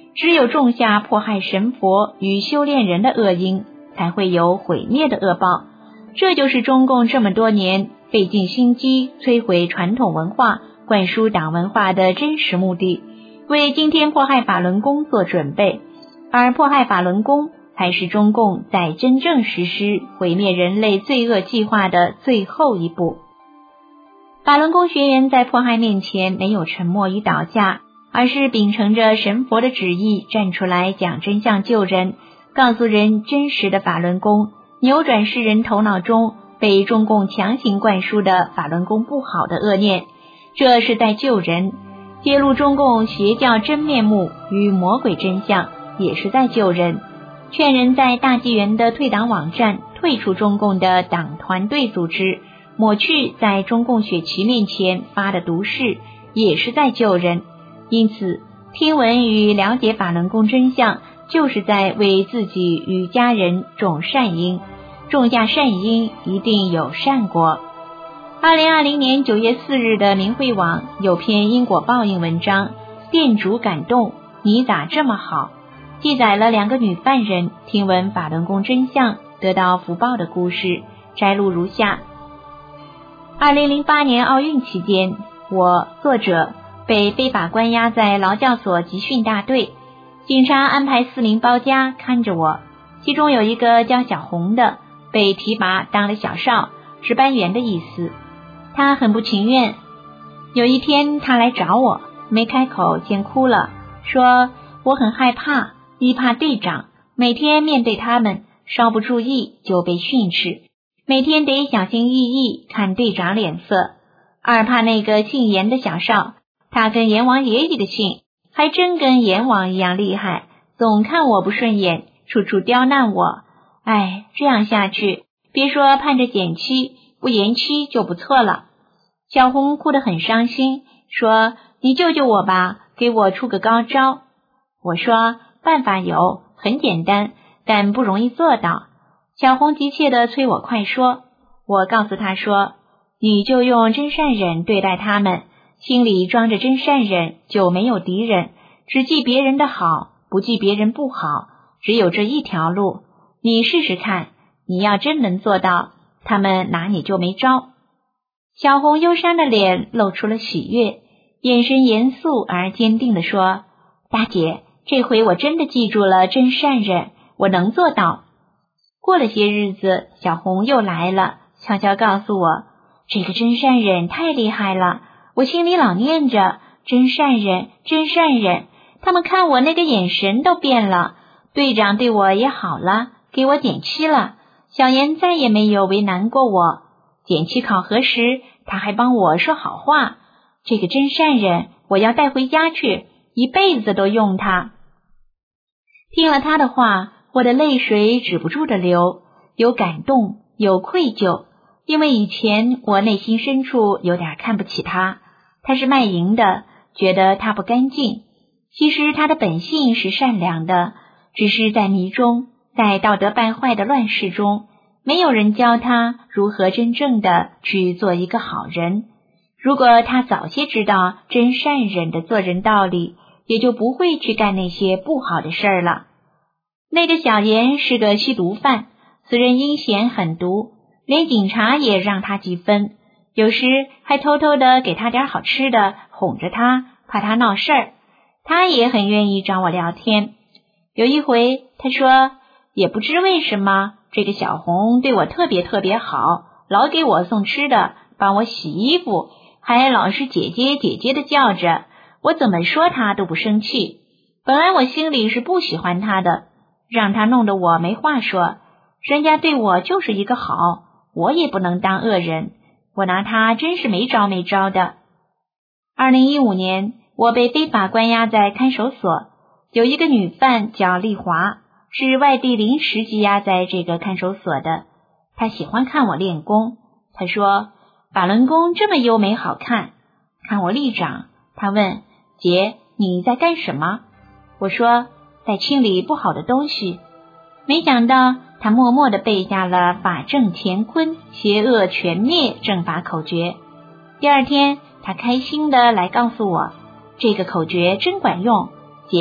只有种下迫害神佛与修炼人的恶因，才会有毁灭的恶报。这就是中共这么多年费尽心机摧毁传统文化、灌输党文化的真实目的，为今天迫害法轮功做准备。而迫害法轮功才是中共在真正实施毁灭人类罪恶计划的最后一步。法轮功学员在迫害面前没有沉默与倒下，而是秉承着神佛的旨意站出来讲真相救人，告诉人真实的法轮功，扭转世人头脑中被中共强行灌输的法轮功不好的恶念，这是在救人。揭露中共邪教真面目与魔鬼真相，也是在救人。劝人在大纪元的退党网站退出中共的党团队组织，抹去在中共血旗面前发的毒誓，也是在救人。因此，听闻与了解法轮功真相，就是在为自己与家人种善因，种下善因，一定有善果。2020年9月4日的明慧网有篇因果报应文章，店主感动，你咋这么好，记载了2个女犯人听闻法轮功真相得到福报的故事，摘录如下。2008年奥运期间，我作者被非法关押在劳教所集训大队，警察安排4名包家看着我，其中有一个叫小红的，被提拔当了小少，值班员的意思。他很不情愿。有一天他来找我，没开口先哭了，说我很害怕，一怕队长，每天面对他们，稍不注意就被训斥，每天得小心翼翼看队长脸色。二怕那个姓严的小少，他跟阎王爷一个姓，还真跟阎王一样厉害，总看我不顺眼，处处刁难我。哎，这样下去，别说盼着减期，不延期就不错了。小红哭得很伤心，说你救救我吧，给我出个高招。我说办法有，很简单，但不容易做到。小红急切地催我快说。我告诉她说，你就用真善忍对待他们，心里装着真善忍，就没有敌人，只记别人的好，不记别人不好，只有这一条路。你试试看，你要真能做到，他们拿你就没招。小红忧伤的脸露出了喜悦，眼神严肃而坚定地说，大姐，这回我真的记住了真善忍，我能做到。过了些日子，小红又来了，悄悄告诉我，这个真善忍太厉害了，我心里老念着真善忍，真善忍，他们看我那个眼神都变了，队长对我也好了，给我减期了，小严再也没有为难过我，减期考核时他还帮我说好话，这个真善忍我要带回家去，一辈子都用它。听了他的话，我的泪水止不住的流，有感动，有愧疚，因为以前我内心深处有点看不起他，他是卖淫的，觉得他不干净。其实他的本性是善良的，只是在迷中，在道德败坏的乱世中，没有人教他如何真正的去做一个好人。如果他早些知道真善忍的做人道理，也就不会去干那些不好的事儿了。那个小严是个吸毒犯，此人阴险狠毒，连警察也让他几分，有时还偷偷的给他点好吃的，哄着他，怕他闹事儿。他也很愿意找我聊天。有一回他说，也不知为什么这个小红对我特别特别好，老给我送吃的，帮我洗衣服，还老是姐姐姐姐的叫着，我怎么说他都不生气。本来我心里是不喜欢他的，让他弄得我没话说，人家对我就是一个好，我也不能当恶人，我拿他真是没招没招的。2015年，我被非法关押在看守所，有一个女犯叫丽华，是外地临时羁押在这个看守所的。她喜欢看我练功，她说法轮功这么优美好看。看我立掌，她问，姐，你在干什么？我说，在清理不好的东西。没想到她默默地背下了法正乾坤，邪恶全灭正法口诀。第二天她开心地来告诉我，这个口诀真管用，姐，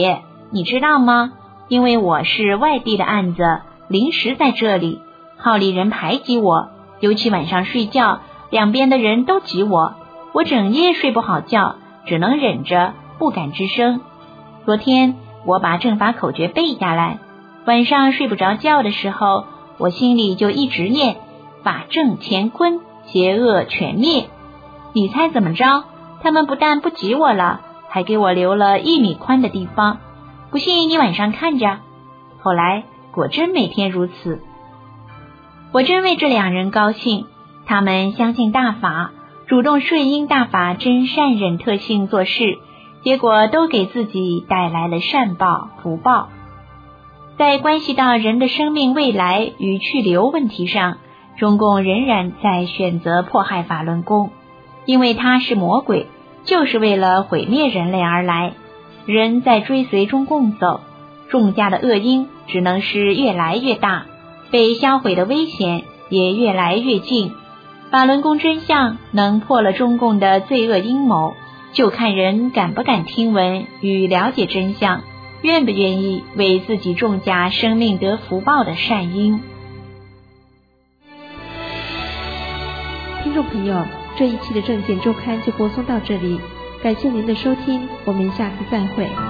你知道吗？因为我是外地的案子，临时在这里，号里人排挤我，尤其晚上睡觉，两边的人都挤我，我整夜睡不好觉，只能忍着，不敢吱声。昨天我把正法口诀背下来，晚上睡不着觉的时候，我心里就一直念法正乾坤，邪恶全灭。你猜怎么着？他们不但不挤我了，还给我留了1米宽的地方。不信你晚上看着。后来果真每天如此。我真为这2人高兴，他们相信大法，主动顺应大法真善忍特性做事，结果都给自己带来了善报福报。在关系到人的生命未来与去留问题上，中共仍然在选择迫害法轮功，因为他是魔鬼，就是为了毁灭人类而来。人在追随中共走，众家的恶因只能是越来越大，被销毁的危险也越来越近。法轮功真相能破了中共的罪恶阴谋，就看人敢不敢听闻与了解真相，愿不愿意为自己众家生命得福报的善因。 听众朋友，这一期的正见周刊就播送到这里，感谢您的收听，我们下次再会。